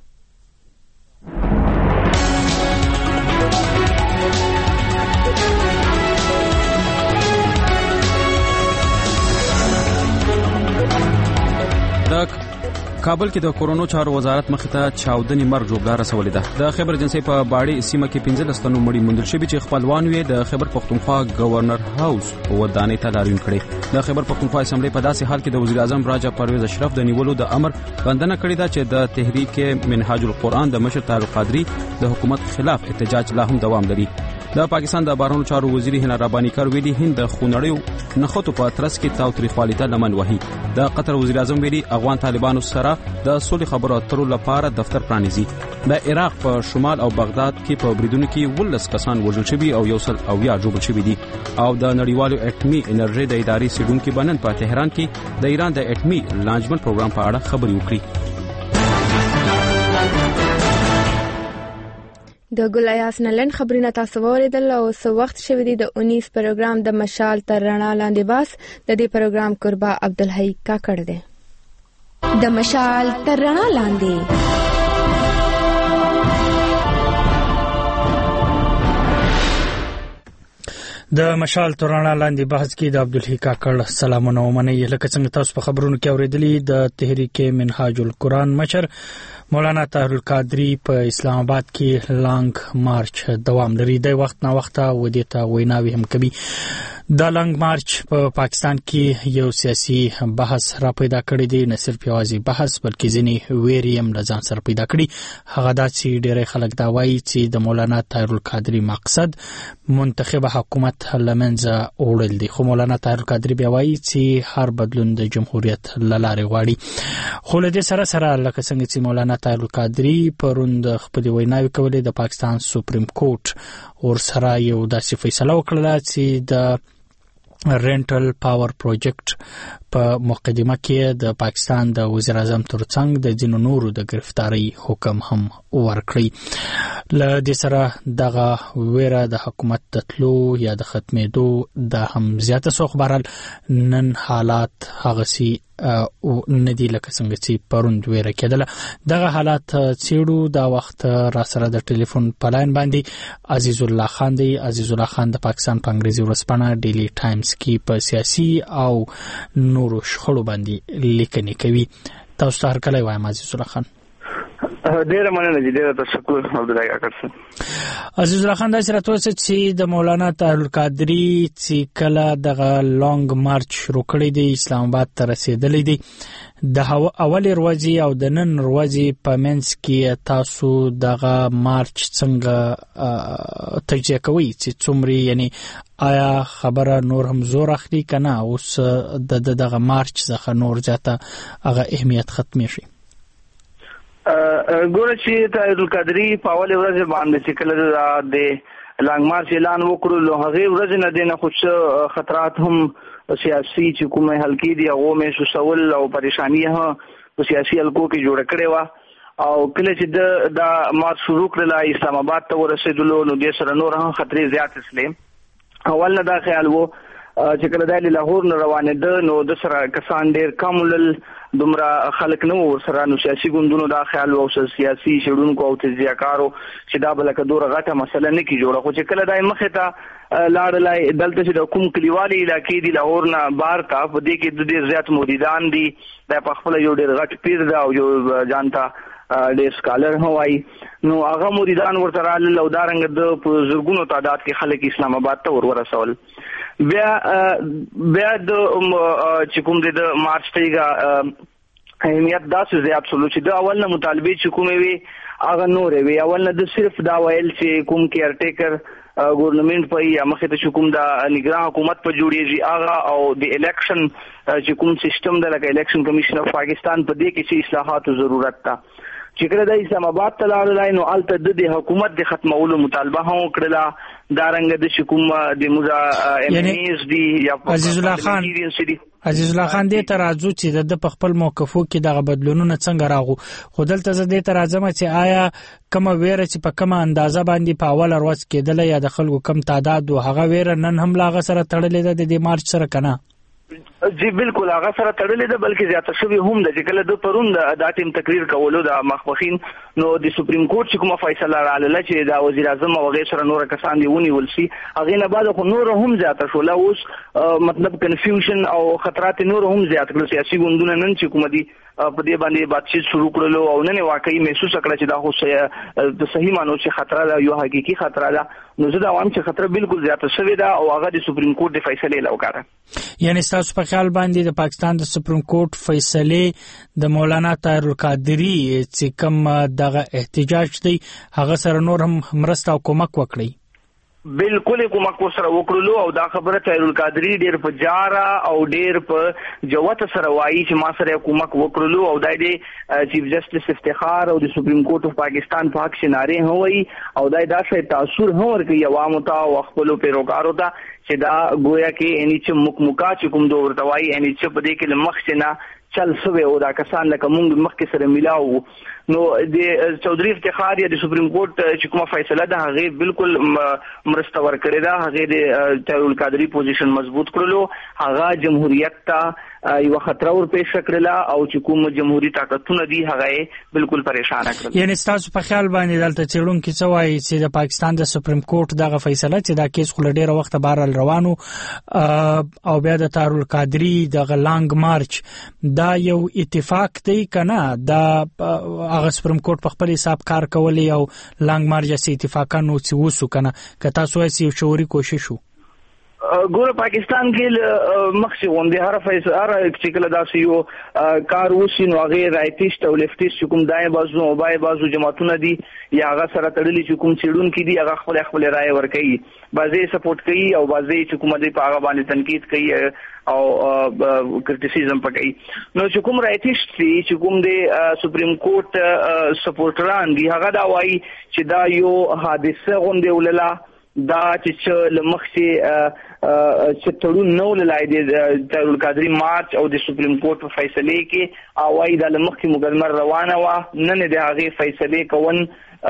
کابل کې د کورونو چارو وزارت مخې ته چاودنې مرګ جوړه رسولې ده. د خیبر جنسي په باړې سیمه کې پنځه لستنو مړي موندل شوي چې خپلوان وي د خیبر پښتونخوا گورنر هاوس ودانې ته لاریون کړي. د خیبر پښتونخوا اسمبلی په داسې حال کې د وزیر اعظم راجا پرویز اشرف د نیولو د امر بندنه کړې ده چې د تحریک منهاج القرآن د مشر طاهر قادری د حکومت خلاف احتجاج لا هم دوام لري. د پاکستان د بهرنیو چارو وزیر هنا ربانی کار ویلي هند د خونړیو نخښتو په ترڅ کې تاوتریخوالي ته لمن وهي. د قطر وزیر اعظم ویلي افغان طالبانو سره د صلح خبرو اترو لپاره دفتر پرانیزي. د عراق په شمال او بغداد کې په بریدونو کې ولس کسان وژل شوي او یو سل او یا جوړ شوي دي. او د نړیوالو اټومي انرژي د ادارې سیډونکو بنن په تهران کې د ایران د اټومي لانجمنټ پروګرام په اړه خبري وکړي.
د ګلایاس نلن خبرونه تاسو اوریدل او سو وخت شوی دی د اونیس پروګرام د مشال تر رڼا لاندې باس. د دې پروګرام قربا عبدالحی کاکړ دی. د مشال تر رڼا لاندې
د مشال تر رڼا لاندې بحث کې د عبدالحی کاکړ سلامونه ومنئ. لکه څنګه تاسو په خبرونو کې اوریدلی د تحریک منهاج القرآن مشر مولانا طاهر القادری په اسلام آباد کې لانګ مارچ دوام لري. د وخت نه وخت ودې ته ویناوي هم کوي. دا لانګ مارچ په پا پاکستان کې یو سیاسي بحث را پیدا کړی دی. نه صرف یوازې بحث بلکې ځینې ویرې هم له ځان سره پیدا کړي. هغه دا چې ډېری خلک دا وایي چې د مولانا طاهر القادری مقصد منتخب حکومت له منځه وړل دي. خو مولانا طاهر القادری بیا وایي چې هر بدلون د جمهوریت له لارې غواړي. خو له دې سره سره لکه څنګه چې مولانا طاهر القادری پرون د خپلې ویناوې کولې د پاکستان سپریم کورټ ورسره یو داسې فیصله وکړه چې د رینټل پاور پروجیکټ په مقدمه کې د پاکستان د وزیر اعظم ترڅنګ د ځینو نورو د گرفتاری حکم هم ورکړي. ل دې سره دغه ویره د حکومت د تلو یا د ختمېدو د هم زیاته سو خبرال نن حالات هغه سي او ندی لکه څنګه چې پروند ویره کېدله. دغه حالات چیرو دا وخت را سره د ټلیفون په لاین باندې عزیز الله خان دی. عزیز الله خان د پاکستان په انګریزي ورځپاڼه ډیلی ټایمز کې په سیاسي او نورو شخړو باندې لیکنې کوي. تاسو ته هر کله وایم عزیز الله خان.
ډېر مننه دي. ډېر تشکر عبدالله کاکړ.
عزیز الله خان دا چې راته وڅ چې د مولانا طاهر القادری چې کله دغه لانګ مارچ شروع کړی دی اسلام آباد ته رسیدلی دی د اول ورځې او د نن ورځې په منځ کې تاسو دغه مارچ څنګه تجزیه کوئ چې څومره یعنی آیا خبره نور هم زور اخلي کنه اوس د دغه مارچ څخه نور زیاته هغه اهمیت ختم شي؟
ګوره چې طاهر القادری په اول ورځ باندې چې کله د لانګ مارچ اعلان وکړو نو هغه ورځ نه دینه خو خطرات هم سیاسي چې کومه حلقې دي هغه مې سوسول او پریشانی هم په سیاسي حلقو کې جوړ کړي و. او کله چې د مارچ شروع کړل اسلام آباد ته ورسېدلو نو د سره نور هم خطرې زیات اسلې. اول نه دا خیال وو چې کله د لاهور نه روانه ده نو د سره کسان ډېر کامل دومره خلک نو سره نو سیاسي ګوندونو دا خیال او سیاسي شړونکو او تجزیهکارو چې دا بلکې دوره غټه مسله نه کی جوړه. خو چې کله دای مخه ته لاړلای دلته چې د کوم کلیوالي علاقې دی لاهور نه بار تا په دې کې د ډېر زیات مریدان دي. دا په خپل یو ډېر غټ پیر دا او یو جانتا ډېر سکالر هوای نو هغه مریدان ورته رال او دارنګ د زرګونو تعداد کې خلک اسلام آباد ته ور ورسول. بیا بیا د چې کوم د مارچ تیګه اهمیت داسې زیات شول چې د اول نه مطالبه چې کومې وي هغه نور وي. اول نه د صرف دا ویل چې کوم کیر ټیکر ګورنمنت په یا مخه ته کوم د نگران حکومت په جوړیږي هغه او د الیکشن چې کوم سیستم د لکه الیکشن کمیشن اف پاکستان په دې کې چې اصلاحاتو ضرورت ده
چې کله د اسلام آباد ته لاړل نو الته د حکومت د ختمولو مطالبه هم وکړه. دا رنګ د شکوم د موزا ام ایس دی یا
عزیز الله خان عزیز الله خان دې ترازو چې د خپل موقفو کې دغه بدلونونه څنګه راغو خو دلته زه دې ترازم چې آیا کومه ویره چې په کومه اندازه باندې په اول ورځ کېدل یا د خلکو کم تعداد او هغه ویره نن هم لاغه سره تړلې ده د دې مارچ سره کنه؟
جی بالکل هغه سره تړلې ده بلکې زیاته شوی هم ده چې کله د پرون د ټیم تقریر کولو د مخبخین نو د سپریم کورټ چې کومه فیصله رااله چې د وزیر اعظم او غیر سره نور کسان دی ونی ولسی هغه نه بعد خو نور هم زیاته شو لا اوس مطلب کنفیوژن او خطرات نور هم زیات کړل. سیاسي ګوندونه نن چې کوم دي په دې باندې باتچیت شروع کړلو او نن واقعي محسوس کړل چې دا خو د صحیح مانو چې خطر ده یو حقيقي خطر ده. نو زه دا وایم چې خطر بالکل زیاته شوی ده او هغه د سپریم کورټ د فیصله لوکاره.
یعنی تاسو په خیال باندې د پاکستان د سپریم کورټ فیصله د مولانا طاهر القادری چې کوم دغه احتجاج دی هغه سره نور هم مرسته او کومک وکړي؟
بالکل کومک سره وکړلو او دا خبره طاهر القادری ډیر په جارا او ډیر په جوت سره وایي چې ما سره کومک وکړلو او دای دی چیف جسټس افتخار او د سپریم کورټ اف پاکستان په حق شناره هوي او دای دا څه تاثیر هم ورکوي عوامو ته او خپل پیروکارو ته چې دا گویا کې اني چې مکمکا چې کوم دوه ورتوي اني چې په دې کې مخ نه چل سوی او دا کسان لکه مونږ مخکې سره ملاو. نو د چودھری افتخار یا د سپریم کورټ چې کومه فیصله ده هغه بالکل مرسته ورکړې ده. هغه د طاهر القادری پوزیشن مضبوط کړلو هغه جمهوریت ته یو خطر ور پیش کړلا او چې کوم جمهوریت طاقتونه دي هغه بالکل پریشان کړل.
یعنی تاسو په خیال باندې دلته چېرون کې څه وایي چې د پاکستان د سپریم کورټ دغه فیصله چې دا کیس خو ډیره وخت بهر روانو او بیا د طاهر القادری دغه لانګ مارچ دا یو اتفاق دی کنه؟ دا هغه سپریم کورټ په خپل حساب کار کولی او لانګ مارچ سي اتفاقانو چې وسو کنه که تاسو یې یو شوري کوشش وو؟
ګوره پاکستان کې مخکې غونډې هر فیصله هر چې کله داسې یو کار وشي نو هغه رایټیسټ او لیفټیسټ کوم دای بازو او بای بازو جماعتونه دي یا هغه سره تړلي چې کوم چېډونکي دي هغه خپل خپل رائے ورکوي. بعضې سپورټ کوي او بعضې چې کومه دی په هغه باندې تنقید کوي او کرټیسیزم پکوي. نو چې کوم رایټیسټ دي چې کوم دی سپریم کورټ سپورټران دي هغه دا وایي چې دا یو حادثه غونډې ولله دا چې لمخې چې تړون نو لای دی طاهر القادری مارچ او د سپریم کورټ په فیصله کې اوای د لمخې مګلمر روانه وا نن د هغه فیصله کون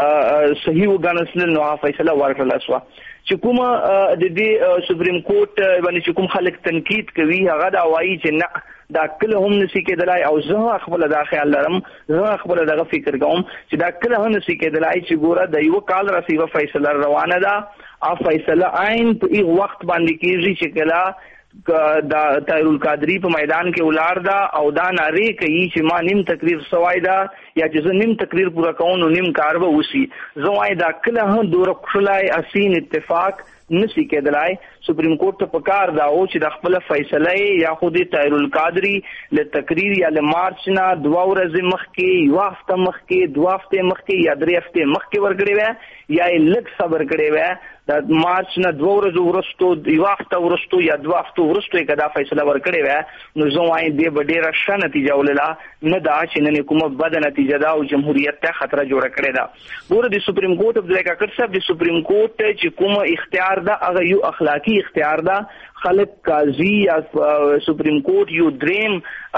صحیح وګڼل نو هغه فیصله ورکړل شو چې کوم د دې سپریم کورټ باندې چې کوم خلک تنقید کوي هغه دا وایي چې نه دا کله هم نسی کېدلای او زه خپل دا خیال لرم زه خپل دغه فکر کوم چې دا کله هم نسی کېدلای چې ګوره د یو کال راسي و فیصله روانه ده ا فیصله عین په یو وخت باندې کیږي چې کله دا طاهر القادری په میدان کې ولار دا او دا ناری کوي چې ما نیم تقریر سوای دا یا چې نیم تقریر پورا کوم نو نیم کار به وسی زوای دا کله هم دور خلای اسین اتفاق نسی کېدلای. سپریم کورټ ته پکار دا او چې د خپل فیصله یا خود طاهر القادری ل تقریر یا ل مارچ نه دوه ورځې مخکې یو هفته مخکې دوه هفته مخکې یا درې هفته مخکې ورګړي وای یا لږ صبر کړي وای د مارچ نه دوه ورځې ورستو یو هفته ورستو یا دوه هفته ورستو کدا فیصله ورکړي وای نو زه وایم دې ډیره ښه نتیجه ولله نه دا چې نن کومه بد نتیجه دا او جمهوریت ته خطر جوړ کړي دا. ګوره د سپریم کورټ عبدالله کاکړ صاحب د سپریم کورټ چې کوم اختیار دا هغه یو اخلاقی اختیار دا خلق قاضي یا سپریم کورټ یو دریم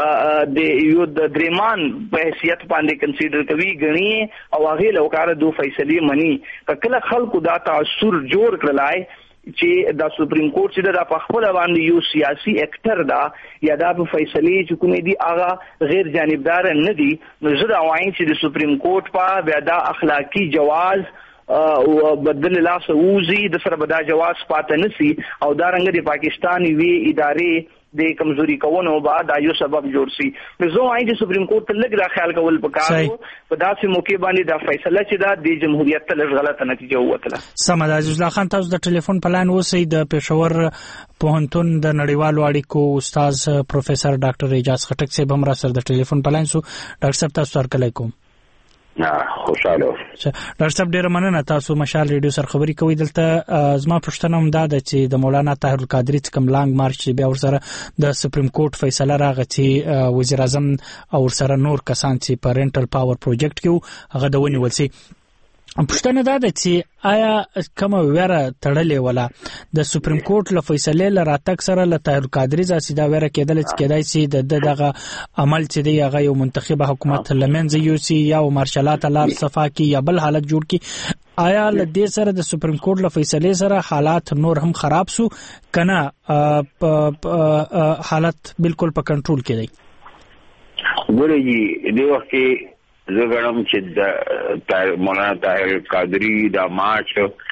د یو د درېمان په حیثیت باندې کنسیډر کوي غني او هغه لوکاره دوه فیصله مني کله خلکو دا تاثر جوړ کړلای چې دا سپریم کورټ چې دا په خپل باندې یو سیاسي اکټر دا یا دا په فیصله چې کومې دي هغه غیر جانبدار نه دي. نو زه دا وایم چې د سپریم کورټ په بیا دا اخلاقی جواز او بدل لاس اوزي د سره بدا جواز پاتې نسی او دا رنګ د پاکستان وی ادارې د کمزوري کوونو بعد ایو سبب جوړ سي. زه وایم چې سپریم کورټ ته لګ را خیال کول پکارو په داسې موقع باندې دا فیصله چې دا د جمهوریت ته لږ غلطه نتیجه ووتله.
سمد عزیز الله خان تاسو د ټلیفون پلان اوسئ د پېښور پوهنتون د نړیوالو اړیکو استاد پروفیسور ډاکټر اعجاز خټک صاحب هم را سره د ټلیفون پلان سو. ډاکټر صاحب تاسو سره کله کوم
خوشاله.
ډاکټر صاحب ډیره مننه تاسو مشال ریډیو سره خبري کوي. دلته زما پوښتنه هم ده چې د مولانا طاهر القادری څخه لانګ مارچ بیا ورسره د سپریم کورټ فیصله راغی چې وزیر اعظم او ورسره نور کسان چې پرنټل پاور پروجیکټ کې هغه د ونیول سي. پښتنه دا ده چې آیا کومه ویره تړلې ولا د سپریم کورټ له فیصله لراتک سره له طاهر القادری ځاسي دا ویره کېدل چې کېدای شي د دغه عمل چې دی هغه یو منتخبه حکومت لمنځه یوسي یا مارشالات لار صفا کی یا بل حالت جوړ کی. آیا له دې سره د سپریم کورټ له فیصله سره حالات نور هم خراب سو کنه حالت بالکل په کنټرول کې دی؟
ګورئ دی وخت زه غواړم چې د مولانا طاهر القادری د مارچ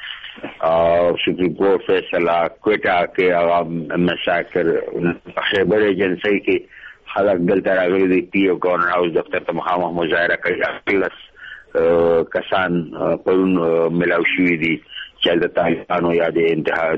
او سپریم کورټ فیصله کوټا کې هغه مساکر خیبر ایجنسی کې خلک دلته راغلي دي پی او گورنر هاوس دفتر ته مخامخ مظاهره کوي. پلس کسان پرون ملاو شوي دي چې د طالبانو یا د انتها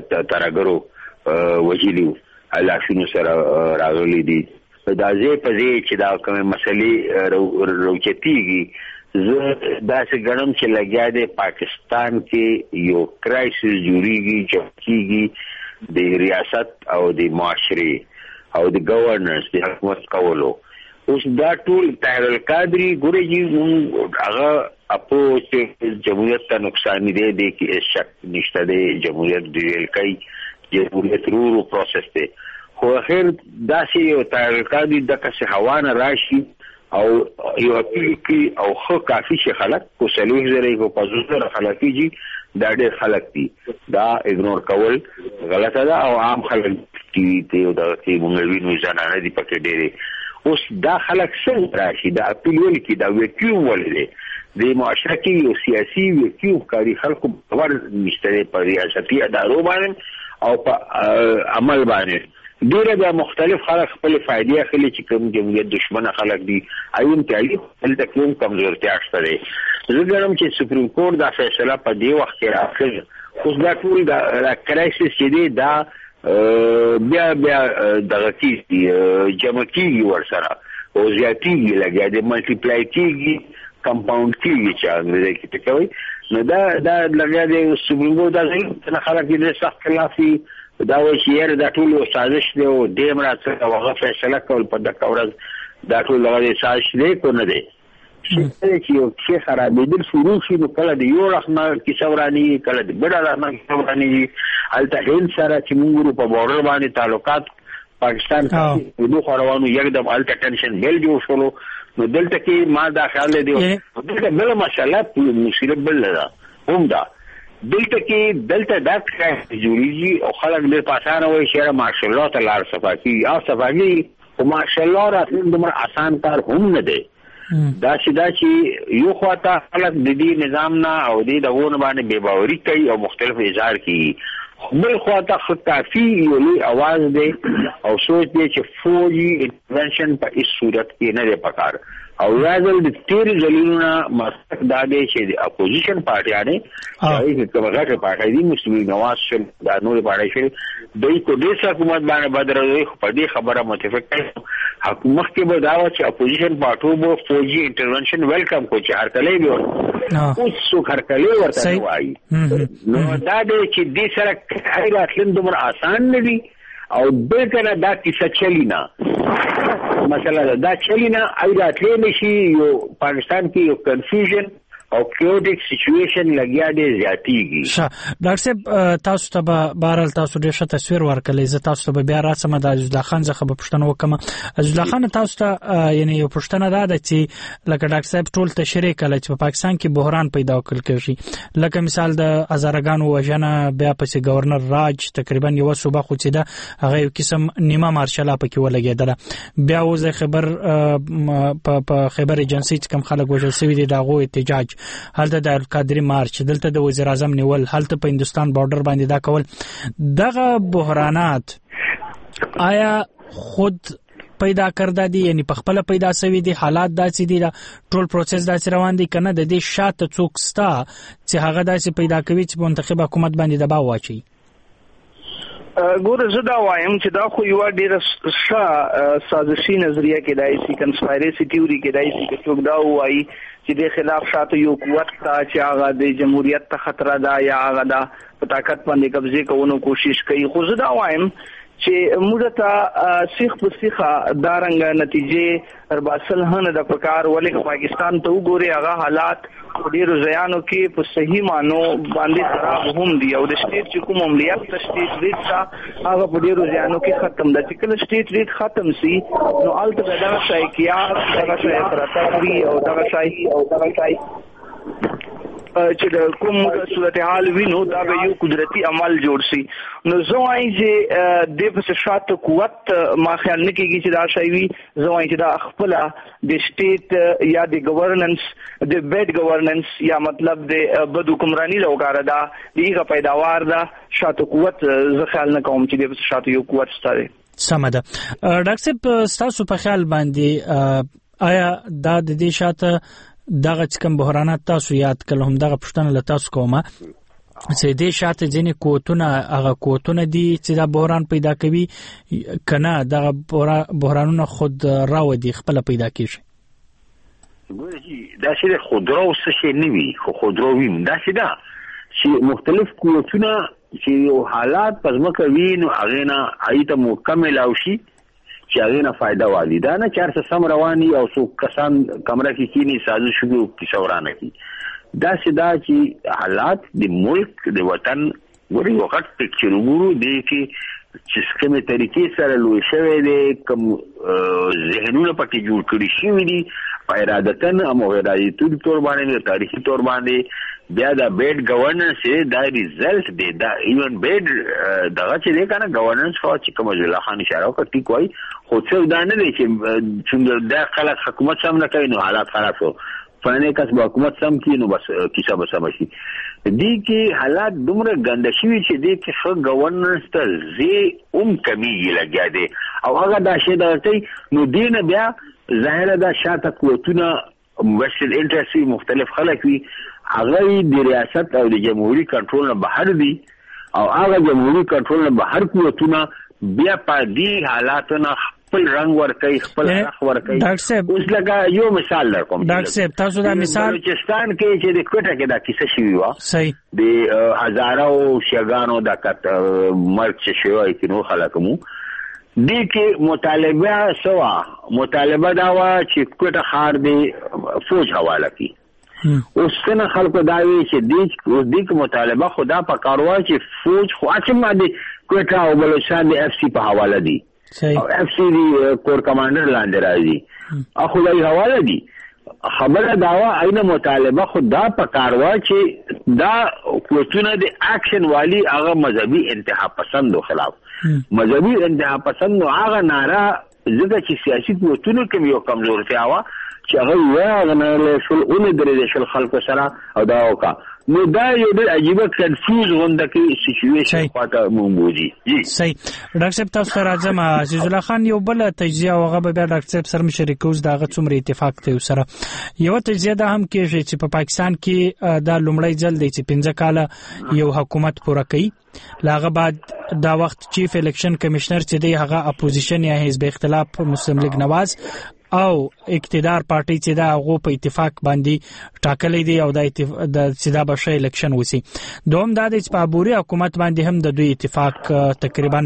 ترګرو وجلیو لاشونو سره راغلي دي. دا ځای په ځای چې دا کومه مسلې روچتيږي زه داسې ګڼم چې لګیا دی پاکستان کې یو کرایسس جوړیږي چې کېږي د ریاست او د معاشري او د گورننس د حکومت کولو. اوس دا ټول طاهر القادری ګورې هغه اپو چې جمهوریت ته نقصان دی دی کې شک نشته دی. جمهوریت ډیل کوي جمهوریت رورو پروسس دی خو خیر داسې یو طاهر القادری د کسه هوانه راشي او یو اپیل کی او خو کافی شي خلک کو سلوه زره کو پزوزره خلک جی دا ډېر خلک دي دا اګنور کول غلطه ده او عام خلک ټي وي ته دا چې موږ وینو ځانانه دي پکې ډېر. اوس دا خلک څنګه راشي دا اپیل ول کی دا وکیو ولې د معاشره کې یو سیاسي وکیو کاری خلکو باور نشته په ریاستي ادارو باندې او په عمل باندې. ډیره د مختلف خلک خپل فائدې اخلي چې کوم جمهوریت دشمن خلک دي ايون تعالی خپل تکوم کمزورتیا شته. زه ګڼم چې سپریم کورټ دا فیصله په دی وخت کې راکړي. اوس دا ټول دا کرایسس چې دی دا بیا بیا دغه کیږي جمع کیږي ورسره او زیاتیږي لګیا دی ملټیپلای کیږي کمپاوند کیږي چې انګریزي کې ته کوي. نو دا دا لګیا دی سپریم کورټ دا څنګه خلک دې سخت خلافي دا و چې یاره دا ټول سازش دی او دیم راځه او هغه فیصله کول په دغه ورځ دا ټول هغه سازش دی کو نه دی چې یو څه خرابېدل شروع شي نو کله دی یو رحمه کی ثورانی کله دی بڑا رحمه کی ثورانی الته هند سره چې موږ په بورډر باندې تعلقات پاکستان کې دوه خروانو یکدم الته ټنشن بل جوړ شول. نو دلته کې ما دا خیال دی دلته بل مسله مصیبت بل ده هم دا دلته کې دلته دا جوړیږي او خلک ډېر پاسانه وایي چې ماشاء الله تعالی صفا کی او صفا کی او ماشاء الله راځي دمر آسان کار هم نه دی. دا چې دا چې یو خواته خلک د دې نظام نه او د دغه باندې بے باوري کوي او مختلف اظهار کوي. بل خواته کافي یو لوی आवाज دی او سوچ دی چې فوجي انټرونشن په هیڅ صورت کې نه دی پکار او راځل د تیر ځلونو مسک دا دی چې د اپوزیشن پارټیانه چې کومه غټه پارټي دي مسلمان نواز شل دا نور پارټي شل دوی کو د حکومت باندې بدروي په دې خبره متفق دي. حکومت کې به دا و چې اپوزیشن پارټو به فوجي انټرونشن ویلکم کو چې هر کله به اوس څو هر کله ورته وایي. نو دا دی چې دې سره هغه راتلل دومره آسان نه دي او بل کله دا کیسه چلینا مثلا دا چلینا ای راتلې نشي یو پاکستان کې یو کنفیوژن او کیوټیک سچويشن لګیا دی زیاتیږي.
ښه ډاکټر صاحب تاسو ته به بهرال تاسو ډېر ښه تصویر ورکړئ. زه تاسو ته بیا راځم د عزیز الله خان څخه به پوښتنه وکم. عزیز الله خان تاسو ته یعنی یو پوښتنه ده چې لکه ډاکټر صاحب ټول تشریح کله چې په پاکستان کې بحران پیدا وکړ کېږي لکه مثال د هزارګانو وژنه بیا پسې گورنر راج تقریبا یو صوبه خو چې ده هغه یو قسم نیمه مارشاله پکې ولګېدله بیا وځي خبر په خبر ایجنسی چې کوم خلک وژل شوي دي دغه احتجاج هلته د القادری مارچ دلته د وزیر اعظم نیول هلته په هندستان بارډر باندې دا کول دغه بحرانات آیا خود پیدا کرده دي یعنی په خپل پیدا شوی دي حالات داسې دي دا ټول پروسس داسې روان دي کنه د دې شاته څوک ستا چې هغه داسې پیدا کوي چې منتخب حکومت باندې دباو واچي.
ګوره زه دا وایم چې دا خو یو ډیره ښه سازشي نظریه کېدای شي، کنسپایرسي تیوري کېدای شي چې څوک دا وایي چې د خلاف شاته یو قوت ته چې هغه د جمهوریت ته خطر ده یا هغه دا په طاقت باندې قبضه کوونو کوشش کوي. خو زه دا وایم چې موږ ته سیخ په سیخه دا رنګ نتیجې ارباسل هنه د پکار ولې پاکستان ته وګوري هغه حالات ډیرو ځایانو کې په صحیح مانو باندې خراب هم دي او د سټیټ چې کوم عملیات د سټیټ ریټ ته هغه په ډیرو ځایانو کې ختم ده. چې کله سټیټ ریټ ختم سي نو الته دا شای کیا دا شای تراتوري او دا شای او دا شای چې د کوم صورتحال وینو دا به یو قدرتي عمل جوړ شي. نو زه وایم چې د په شاته قوت ما خیال نه کیږي چې دا شی وي. زه وایم چې دا خپل د سټیټ یا د گورننس د بیډ گورننس یا مطلب د بد حکمرانی لوګاره دا دیغه پیداوار دا شاته قوت زه خیال نه کوم چې د په شاته یو قوت ستاره.
سمده ډاکټر صاحب تاسو په خیال باندې آیا دا د دې شاته دغه کوم بحرانات تاسو یاد کړل هم دغه پښتنه له تاسو کومه چې دې شاته ځینې کوتونه هغه کوتونه دي چې دا بحران پیدا کوي کنه دغه بحرانونه خود راودي خپل پیدا کیږي؟
ګورې دا چې خودرو څه شي نه وي خو خودرو ویم دا چې دا چې مختلف کوتونه چې یو حالات پزماکه وي نو هغه نه ایته مکمل او شي چې هغه نه فائدہ والی دا نه چار څه سم رواني او څو کسان کمره کې کینی سازش شو کی ثورانه کی دا سدا چې حالات د ملک د وطن ګوري وخت پکچر وګورو دی کې چې څنګه طریقې سره لوي شوی دی کوم ذهنونه پکې جوړ کړی شي دي پیرادتن او غیرایتي تور باندې تاریخي تور باندې بیا دا بیډ گورننس دا ریزلټ دی دا ایون بیډ دغه چې دی کنه گورننس خو چې کوم ځله خان اشاره وکړي کوي خو څه دا نه دی چې څنګه د خلک حکومت سم نه کوي نو حالات خراب شو فانه کس با حکومت سم کی نو بس کیسه به سم شي دی کې حالات دومره ګنده شوي چې دی کې خو گورننس ته زی اوم کمیږي لګیا دی او هغه دا شی درته نو دین بیا ظاهر دا شاته قوتونه مبشر انټرسی مختلف خلک وي هغه د ریاست او د جمهوریت کنټرول نه بهر دي او هغه جمهوریت کنټرول نه بهر قوتونه بیا په دې حالاتو نه خپل رنگ ورکوي خپل رخ ورکوي.
ډاکټر صاحب
اوس لکه یو مثال درکوم
ډاکټر صاحب تاسو دا مثال
بلوچستان کې چې د کوټه کې دا کیسه شوی و
صحیح
د هزارو شګانو د کټ مرګ چې شوی کینو خلکمو دې کې مطالبه سوا مطالبه دا و چې کوټه خار دی فوج حواله کی اوس څنګه خلکو دا وی چې دې دې مطالبه خدا په کاروا چې فوج خو اچما دي کوټه او بلوچستان د اف سی په حواله دي او اف سی دی کور کمانډر لاندې راځي اخو دای حواله دي خبره داوا اینه مطالبه خدا په کاروا چې دا کوټونه د اکشن والی هغه مذهبي انتها پسند او خلاف مذهبي انتها پسند هغه ناره ځکه چې سیاسي قوتونو کې یو کمزورتیا و چې هغه یې غنل شول اون درې شل خلکو سره او دا وکا نو دا یو ډېر عجیب کنفیوز غونډه کې سچويشن پاته موجودي.
صحیح ډاکټر صاحب تاسو راځم عزیز الله خان یو بل تجزیه او هغه به ډاکټر صاحب سره مشرکوز داغه څومره اتفاق ته سره یو تجزیه ده هم کې چې په پاکستان کې دا لومړی ځل دی چې پنځه کاله یو حکومت پوره کوي لاغه بعد دا وخت چیف الیکشن کمشنر چې دی هغه اپوزیشن یا حزب اختلاف مسلم لیگ نواز او اقتدار پارټي چې دا غو په اتفاق باندې ټاکلې دي او د سیدا بشه الیکشن وسی دوم دا د پابوري حکومت باندې هم د دوی اتفاق تقریبا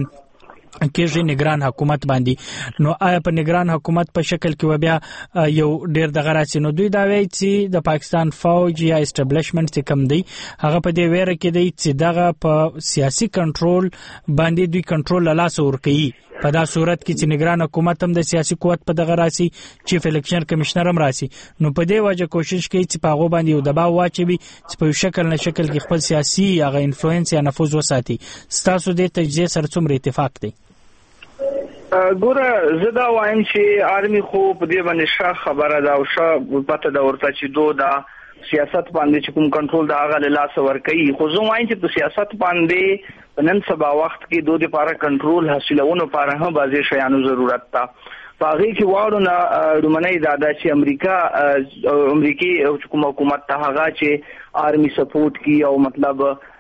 کېږي نگران حکومت باندې نو آیا په نگران حکومت په شکل کې و بیا یو ډیر د غراڅ نو دوی دا وایي چې د پاکستان فوج یا اسټابلیشمنت چې کم دی هغه په دې ویره کې دی چې دغه په سیاسي کنټرول باندې دوی کنټرول له لاس ور کوي په دا صورت کې چې نگران حکومت هم د سیاسي قوت په دغه راسي چیف الیکشن کمشنر هم راسي نو په دې وجه کوشش کوي چې په هغه باندې یو دباو واچوي چې په شکل نه شکل کې خپل سیاسي هغه انفلوئنس یا نفوذ وساتي. ستاسو د تجزیه سره څومره اتفاق دی؟
ګوره زه دا وایم چې آرمي خو په دې باندې ښه خبره ده او ښه پته ده ورته چې دو دا سیاست باندې چې کوم کنټرول دا هغه له لاس ور کوي خو زه وایم چې په سیاست باندې په نن سبا وخت کې دوه لپاره کنټرول حاصلولو لپاره هم بعضي شیانو ضرورت ده. پاغي کې واړو نه رومنۍ دا د چې امریکا امریکای او کوم حکومت ته هغه چې آرمي سپورټ کی او مطلب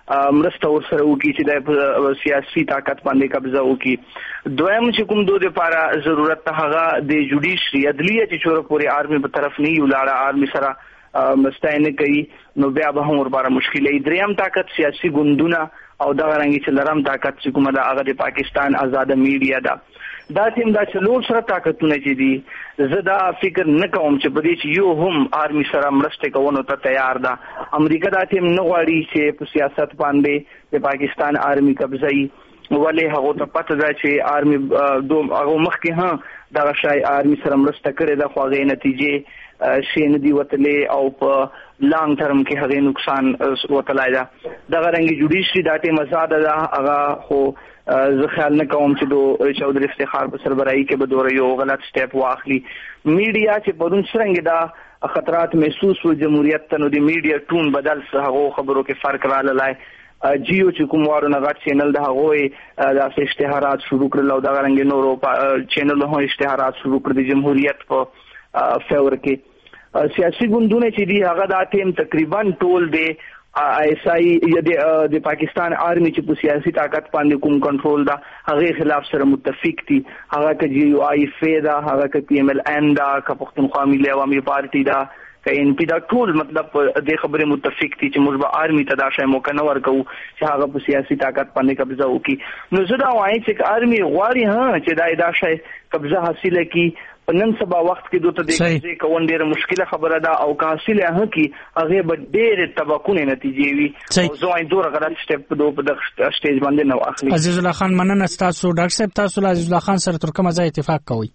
مرسته ورسره وکړي چې د سیاسي طاقت باندې قبضه وکړي. دویم چې کوم دوه لپاره ضرورت ته هغه د جوډیشري عدلیه چې چوره پورې آرمي په طرف نه یو لاړه آرمي سره مستعینه کوي نو بیا به هم ورباره مشکلې. دریم طاقت سیاسي ګوندونه او دا رنګي چې لرم طاقت چې کومه د هغه د پاکستان آزاد میډیا ده. دا تیم دا څلور سره طاقتونه چې دي زه دا فکر نه کوم چې په دې چې یو هم آرمي سره مرسته کوونو ته تیار ده. امریکا دا تیم نه غواړي چې په سیاست باندې د پاکستان آرمي قبضه ای ولې هغه ته پته ده چې آرمي دوه هغه مخکې ها دا شای آرمي سره مرسته کړې ده خو هغه نتیجې شي نه دی وتلې او په لانګ ټرم کې هغه نقصان وتلای ده. دا رنګي جوډیشري دا تیم آزاد ده هغه خو زه خیال نه کوم چې دو چودھری افتخار په سربراهي کې به دوره یو غلط سټیپ واخلي. میډیا چې پرون څنګه دا خطرات محسوس و جمهوریت ته نو د میډیا ټون بدل هغه خبرو کې فرق راغلی. جیو چې کوم وارو نه غټ چینل د هغه د اشتهارات شروع کړل او دا رنګ نورو چینل هم اشتهارات شروع کړل د جمهوریت په فیور کې. سیاسي ګوندونه چې دی هغه د ټیم تقریبا ټول دی آئی ایس آئی یا د پاکستان آرمی چې په سیاسي طاقت باندې کوم کنټرول دا هغه خلاف سره متفق دي. هغه که جی یو آئی فیدا هغه که پی ایم ایل این دا که پښتونخوا ملي عوامي پارټي دا که ان پی دا ټول مطلب د خبره متفق دي چې موږ به آرمی ته دا شی موقع نه ورکو چې هغه په سیاسي طاقت باندې قبضه وکړي. نو زه دا وایم چې آرمی غواړي ها چې دا دا شی قبضه حاصله کړي. نن سبا وخت کې دوته د دې کوون ډیره مشکله خبره ده او که حاصله هه کی هغه به ډیره تباکونه نتیجې وي او زه دوه غلط سټپ دوه په سټیج باندې نو اخلي. عزیز الله خان مننه تاسو ډاکټر صاحب تاسو له عزیز الله خان سره تر کومه ځای اتفاق کوئ؟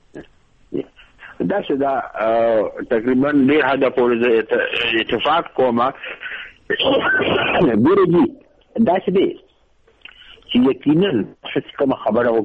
دا څه دا تقریبا ډیر حد پورې اتفاق کوم. ګورګي دا څه دی چې یقینا څه کوم خبره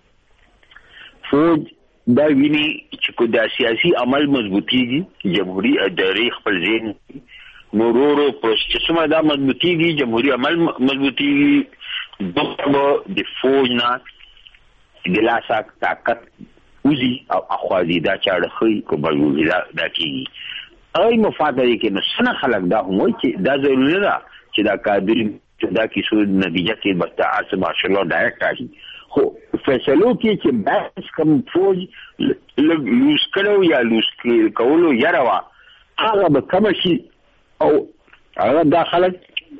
وکړه فوج دا ویني چې کو د سیاسي عمل مضبوطیږي جمهوریت ادارې خپل ځین نورورو پروسیسونه دا مضبوطیږي جمهوریت عمل مضبوطیږي دغه د فوج نه د لاسه طاقت وزي او اخوازي دا چاړه خي کو بلوي دا دا کیږي اي مفاده کې نو سن خلک دا هم چې دا ضروري ده چې دا قادر دا کیسو نتیجه کې بس ماشاء الله ډایرکټ آشي. خو فیصلو کې چې بس کوم فوج لوس کړو یا لوس کولو یا روا هغه به کوم شي او هغه داخله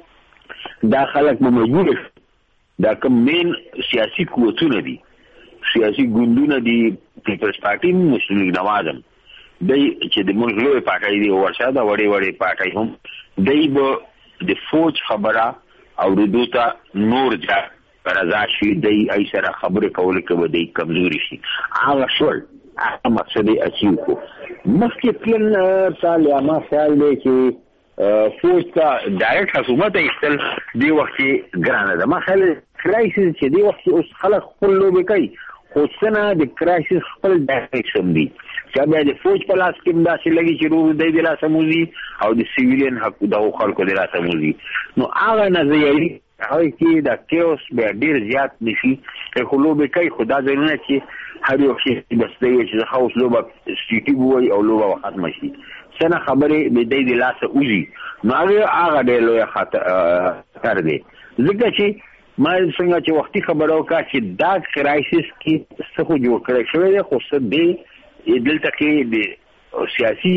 داخله به مجبور دا کوم مین سیاسي قوتونه دي سیاسي ګوندونه دي پیپلز پارټي مسلم لیگ نوازم دای چې د موږ لوی پارټي دی ورشه دا وړي وړي پارټي هم دای به د فوج خبره او ردوتا نور جا رضا شي دی ای سره خبره کول کوي دی کمزوري شي هغه شول هغه مقصد یې اچیو کو مخکې پلان سال یا ما خیال دی چې فوج ته ډایرکټ حکومت ایستل دی وخت ګرانه ده. ما خیال کرایسس چې دی وخت اوس خلک خپل لوبې کوي خو څنګه د کرایسس خپل ډایرکشن دی چې بیا د فوج په لاس کې داسې لګي چې روح دی د لاسه موزي او د سیویلین حق د خلکو د لاسه موزي. نو هغه نظریه هغه کې دا کیوس به ډیر زیات نشي خو لوبې کوي خدا ځنه چې هر یو شي بس دی چې خاص لوبه سټي وي او لوبه ختم شي څنګه خبره به دی د لاسه اوزي. نو هغه هغه ډیر لوی خطر دی ځکه چې ما څنګه چې وختي خبرو کا چې دا کرایسس کې څه خو جوړ کړی شوی دی خو څه دی دلته کې د سیاسي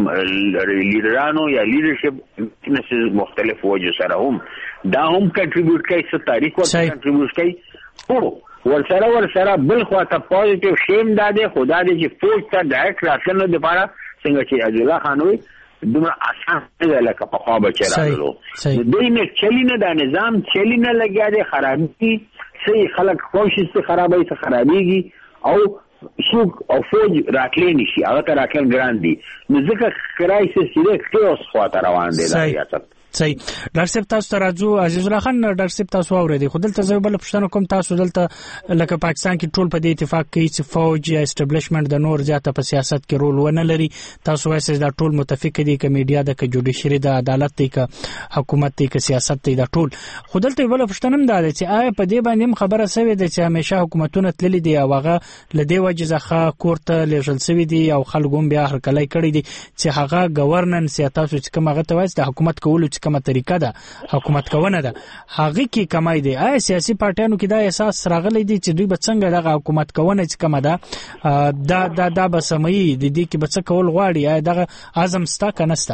لیډرانو یا لیډرشپ مختلف وجو سره هم دا هم کنټریبیوټ کوي څه تاریخ ورته کنټریبیوټ کوي او ورسره ورسره بل خواته پوزټیو شیم دا دی خدا دې چې فوج ته ډایرکټ راتلنو لپاره څنګه چې عبد الله خان وي دومره اسان نه لکه په خوا به چرالو دوی نه چلی نه دا نظام چلی نه لګیا دی خرابي صحیح خلک کوشش ته خرابوي څه خرابيږي او سوق او فوج راتلې نشي هغه ته راتل ګران دي نو ځکه کرایسس دې کیوس خواته روان دي د ریاست.
صحیح ډاکټر صاحب تاسو ته راځو. عزیز الله خان ډاکټر صاحب تاسو اورېدي خو دلته زه بل پښتنه کوم تاسو دلته لکه پاکستان کې ټول په دې اتفاق کوي چې فوج یا اسټابلیشمنت د نور زیاته په سیاست کې رول ونه لري. تاسو وایي چې دا ټول متفق دي چې میډیا د جوډیشري د عدالت دی ک حکومت دی ک سیاست دی دا ټول خو دلته بل پښتنه هم دا چې آیا په دې باندې خبره سوي ده چې همیشه حکومتونه تللي دي او هغه لدی وجه ځخه کوړه لېږل سوي دي او خلګوم بیا هر کله کړی دي چې هغه گورننس یا تاسو چې کوم هغه ته وایي د حکومت کولو چې کومه طریقه ده حکومت کوونه ده هغه کې کمای دی. آیا سیاسي پارټیانو کې دا احساس راغلی دی چې دوی به څنګه دغه حکومت کوونه چې کومه ده دا دا دا به سمي د دې کې به څه کول غواړي؟ آیا دغه عزم ستا که نسته؟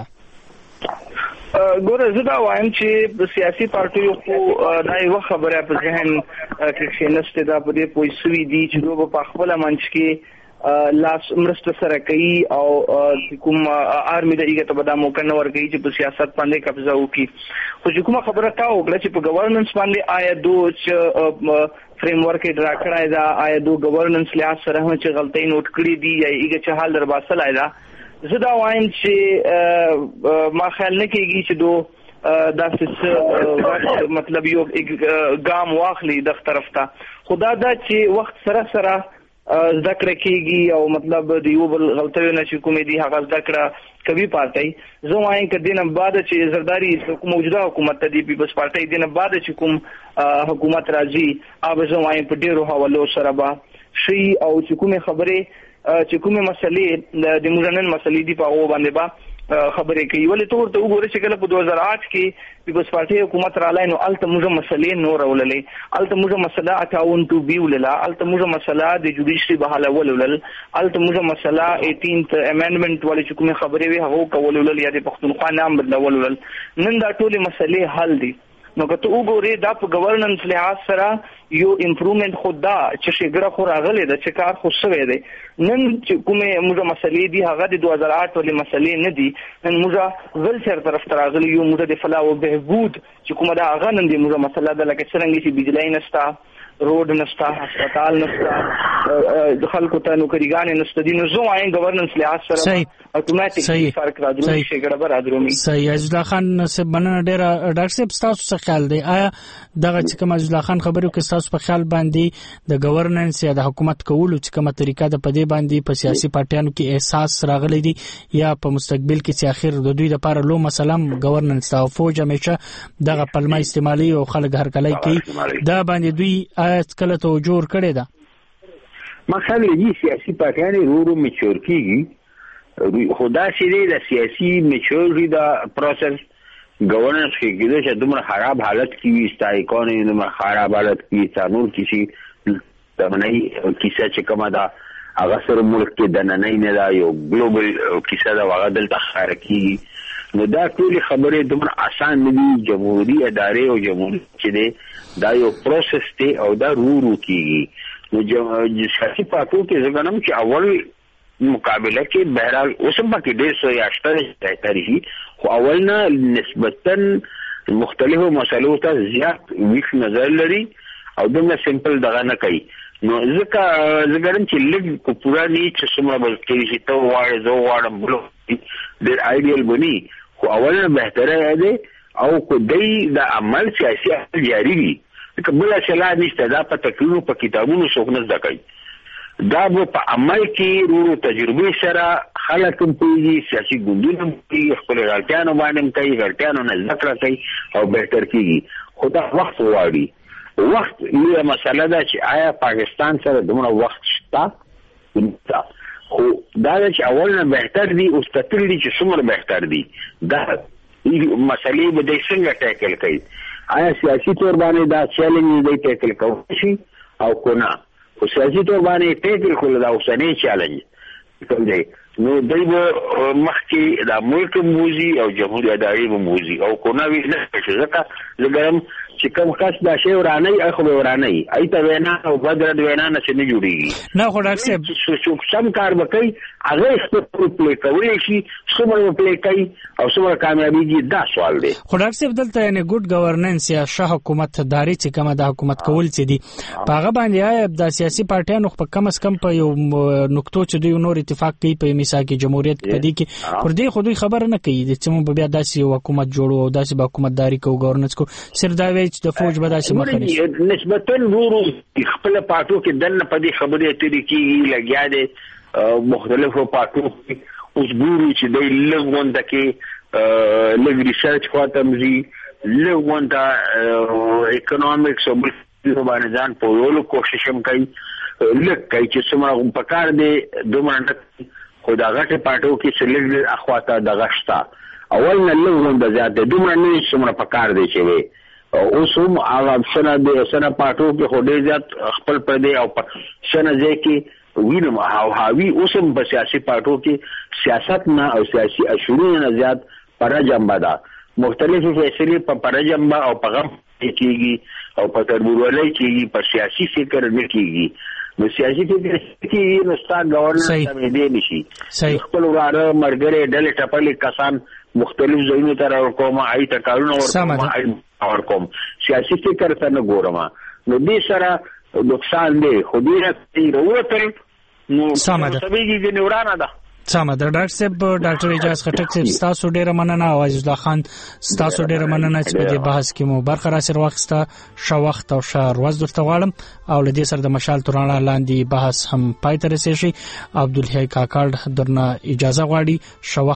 ګوره زه دا وایم چې سیاسي پارټیو خو دا یو خبره په ذهن کې نشته، دا په دې پوه شوي دي چې دوی په خپل منځ کې لاس مرسته سره کوي او کوم آرمي د ایګه ته به دا موقع نه ورکوي چې په سیاست باندې قبضه وکړي. خو چې کومه خبره تا وکړه چې په ګورننس باندې آیا دوی فریم ورک ډرا کړای دا، آیا دوی ګورننس لحاظ سره هم چې غلطۍ نوٹ کړې دي یا ایګه چې حال در باسل آیا زه دا وایم چې ما خیال نه کېږي چې دوی دا څه مطلب یو ګام واخلي د طرف ته. خدا دا چې وخت سره سره ذکر کېږي او مطلب د یو بل غلطیو نه چې کومې دي هغه ذکر کوي پارټي. زه وایم چې دینه بعد چې زرداری موجوده حکومت ته دی پیپلز پارټي دینه بعد چې کوم حکومت راځي اوبه زه وایم په ډیرو حوالو سره به شي او چې کومه خبره چې کومه مسلې د موږنن مسلې دی په هغه باندې با خبرې کوي. ولې ته ورته وګورئ چې کله په دوه هزار آټ کې پیپلز پارټي حکومت رااله نو الته موږ مسلې نور وللې، الته موږ مسله اټاون ټو بي ولله، الته موږ مسله د جوډیشري بحاله ولول، الته موږ مسله ایټینث امندمنت ولې چې کومه خبرې وي هغه کول ولل یا د پښتونخوا نام بدلول ولل. نن دا ټول مسلې حل دي. نو که ته وګورې دا په ګورننس لحاظ سره یو امپروومنت خدا چې شګړه خو راغلې ده چې کار خو شوی دی. نن چې کومه موږ مسلې دي هغه د دوه هزار آټ ولې مسلې نه دي، نن موږ ولچر طرف ته راغلي یو موږ د فلاح او بهبود چې کومه دا هغه نن دی موږ مسله ده لکه څنګه چې بجلی نشته، روډ نشته، هسپتال نشته، د خلکو ته نوکریګانې نشته دي. نو زه وایم ګورننس لحاظ سره اتوماتیکلی فرق راځي شګړه به راځي.
صحیح. عزیز الله خان صاحب مننه ډیره. ډاکټر صاحب تاسو څه خیال دی؟ آیا دغه چې کوم عزیز الله خان خبرو کې تاسو په خیال باندې د ګورننس یا د حکومت کولو چې کومه طریقه د پدې باندې په سیاسي پارټیانو کې احساس راغلی دی یا په مستقبل کې چې اخر د دوی لپاره لو مثلا ګورننس او فوج همیشه دغه پلمه استعمالي او خلک هرکلای کوي دا باندې دوی آیا کله ته جوړ کړی دا؟
ما خیال دی سیاسي پارټیانې ورو میچور کیږي. خدا سي د سیاسي میچورټي دا پروسس گورننس کې کېږي چې دومره خراب حالت کې وي استایکونه دومره خراب حالت کې څانور کسی دمنای کیسه چې کومه دا هغه سره ملک کې د نننۍ نه دا یو ګلوبل کیسه دا هغه دلته خاره کیږي. نو دا ټول خبره دومره آسان نه دي. جمهوریت ادارې او جمهوریت چې دا یو پروسس دی او دا ورو کیږي. نو سیاسي پارټیو کې څنګه چې اول مقابله کې بهرحال اوسم پکې ډېر څه یاشتره تاریخي خو اول نه نسبتاً مختلفو مسلو ته زیات ویښ نظر لري او دومره سمپل دغه نه کوي. نو ځکه زه ګرم چې لږ کو پورا نه چې څومره بل کې چې ته واړې زه واړم بلو ډېر آیډیل بني خو اول نه بهتره دی او کو دی د عمل سیاسي جاری وي. بل شلا نشته دا په تکرینو په کتابونو څوک نه زده کوي. دا په عمل کې ورو تجربه سره خلک هم پیږي، سیاسي ګوندونه پیږي، خپل غلطیانو باندې کوي، غلطیانو نه ذکر کوي او بهتر کیږي. خو دا وخت غواړي. وخت یو مسله ده چې آیا پاکستان سره دومره وخت شته؟ خو دا چې اول نه بهتر دي او ستل دي چې څومره بهتر دي دا مسلې به د څنګه ټاکل کوي. آیا سیاسي تور باندې دا چیلنج دی ټاکل کوي شي او کو نه؟ خو سیاسي تور باندې ټاکل کول دا اوسنۍ چیلنج کوم دی. نو دوی به مخکې د ملک موزي او جمهوریت ادارې به موزي او کو نه وی نه چې ځکه زګرم چې کوم کس دا شی ورانه ای خو ورانه ای ایته وینا او بدر د وینا نه څه نه جوړیږي.
نه خو ډاکټر صاحب
سم کار وکړي هغه خپل پلی کوي شي څومره پلی کوي او څومره کامیابیږي دا سوال دی.
خو ډاکټر صاحب دلته نه ګډ گورننس یا شه حکومت داري چې کومه د حکومت کول چې دي په هغه باندې آیا د سیاسي پارټیانو په کم اس کم په یو نقطو چې دوی نور اتفاق کوي په میثاق جمهوریت په دې کې پر دې خو دوی خبر نه کوي چې موږ بیا داسې حکومت جوړو او داسې به حکومت داري کوو گورننس کو صرف دا وایي چې د فوج به داسې مخه
نسبتاً ورو خپل پارټو کې دنه په دې خبرې اترې کېږي لګیا دي مختلفو پارټو اوس ګورو چې دوی لږونده کې لږ ریسرچ خاطمزي لږونده اکونومکس او باندې ځان په یولو کوشش هم کوي لږ کوي چې څومره په کار دی دومره خو دا غټه پارټو کې چې لږ اخواته دغه شته اول نه لږ د زیات دومره نه څومره پکار دی چې وي اوس هم هغه سره د سره پاتو کې خو ډېر زیات خپل پردي او سره ځکه وینم او هاوی اوس هم په سیاسي پاتو کې سیاست نه او سیاسي اشورونه نه زیات پرجمبه ده مختلفې فیصلې په پرجمبه او په غم کېږي او په تربورولۍ کېږي په سیاسي فکر نه کېږي نو سیاسي فکر کې نو ستا گورنر ته دې نشي خپل وراره مرګره ډلې ټپلې کسان مختلف ځایونو ته ورکوم آی ته کارونه ورکوم ورکوم سیاسي فکر ته نه ګورم نو دې سره نقصان دی خو دې راځي وروتل نو سمېږي چې نورانه ده
سمه ده ډاکټر صاحب ډاکټر اجاز خټک صاحب تاسو ډیره مننه او عزیز الله خان تاسو ډیره مننه چې په دې بحث کې مو برخه را سره واخسته شو وخت او شهر ورځ درته غواړم او لدې سره د مشال تورانه لاندې بحث هم پای ته رسیږي عبدالحی کاکړ درنه اجازه غواړي شو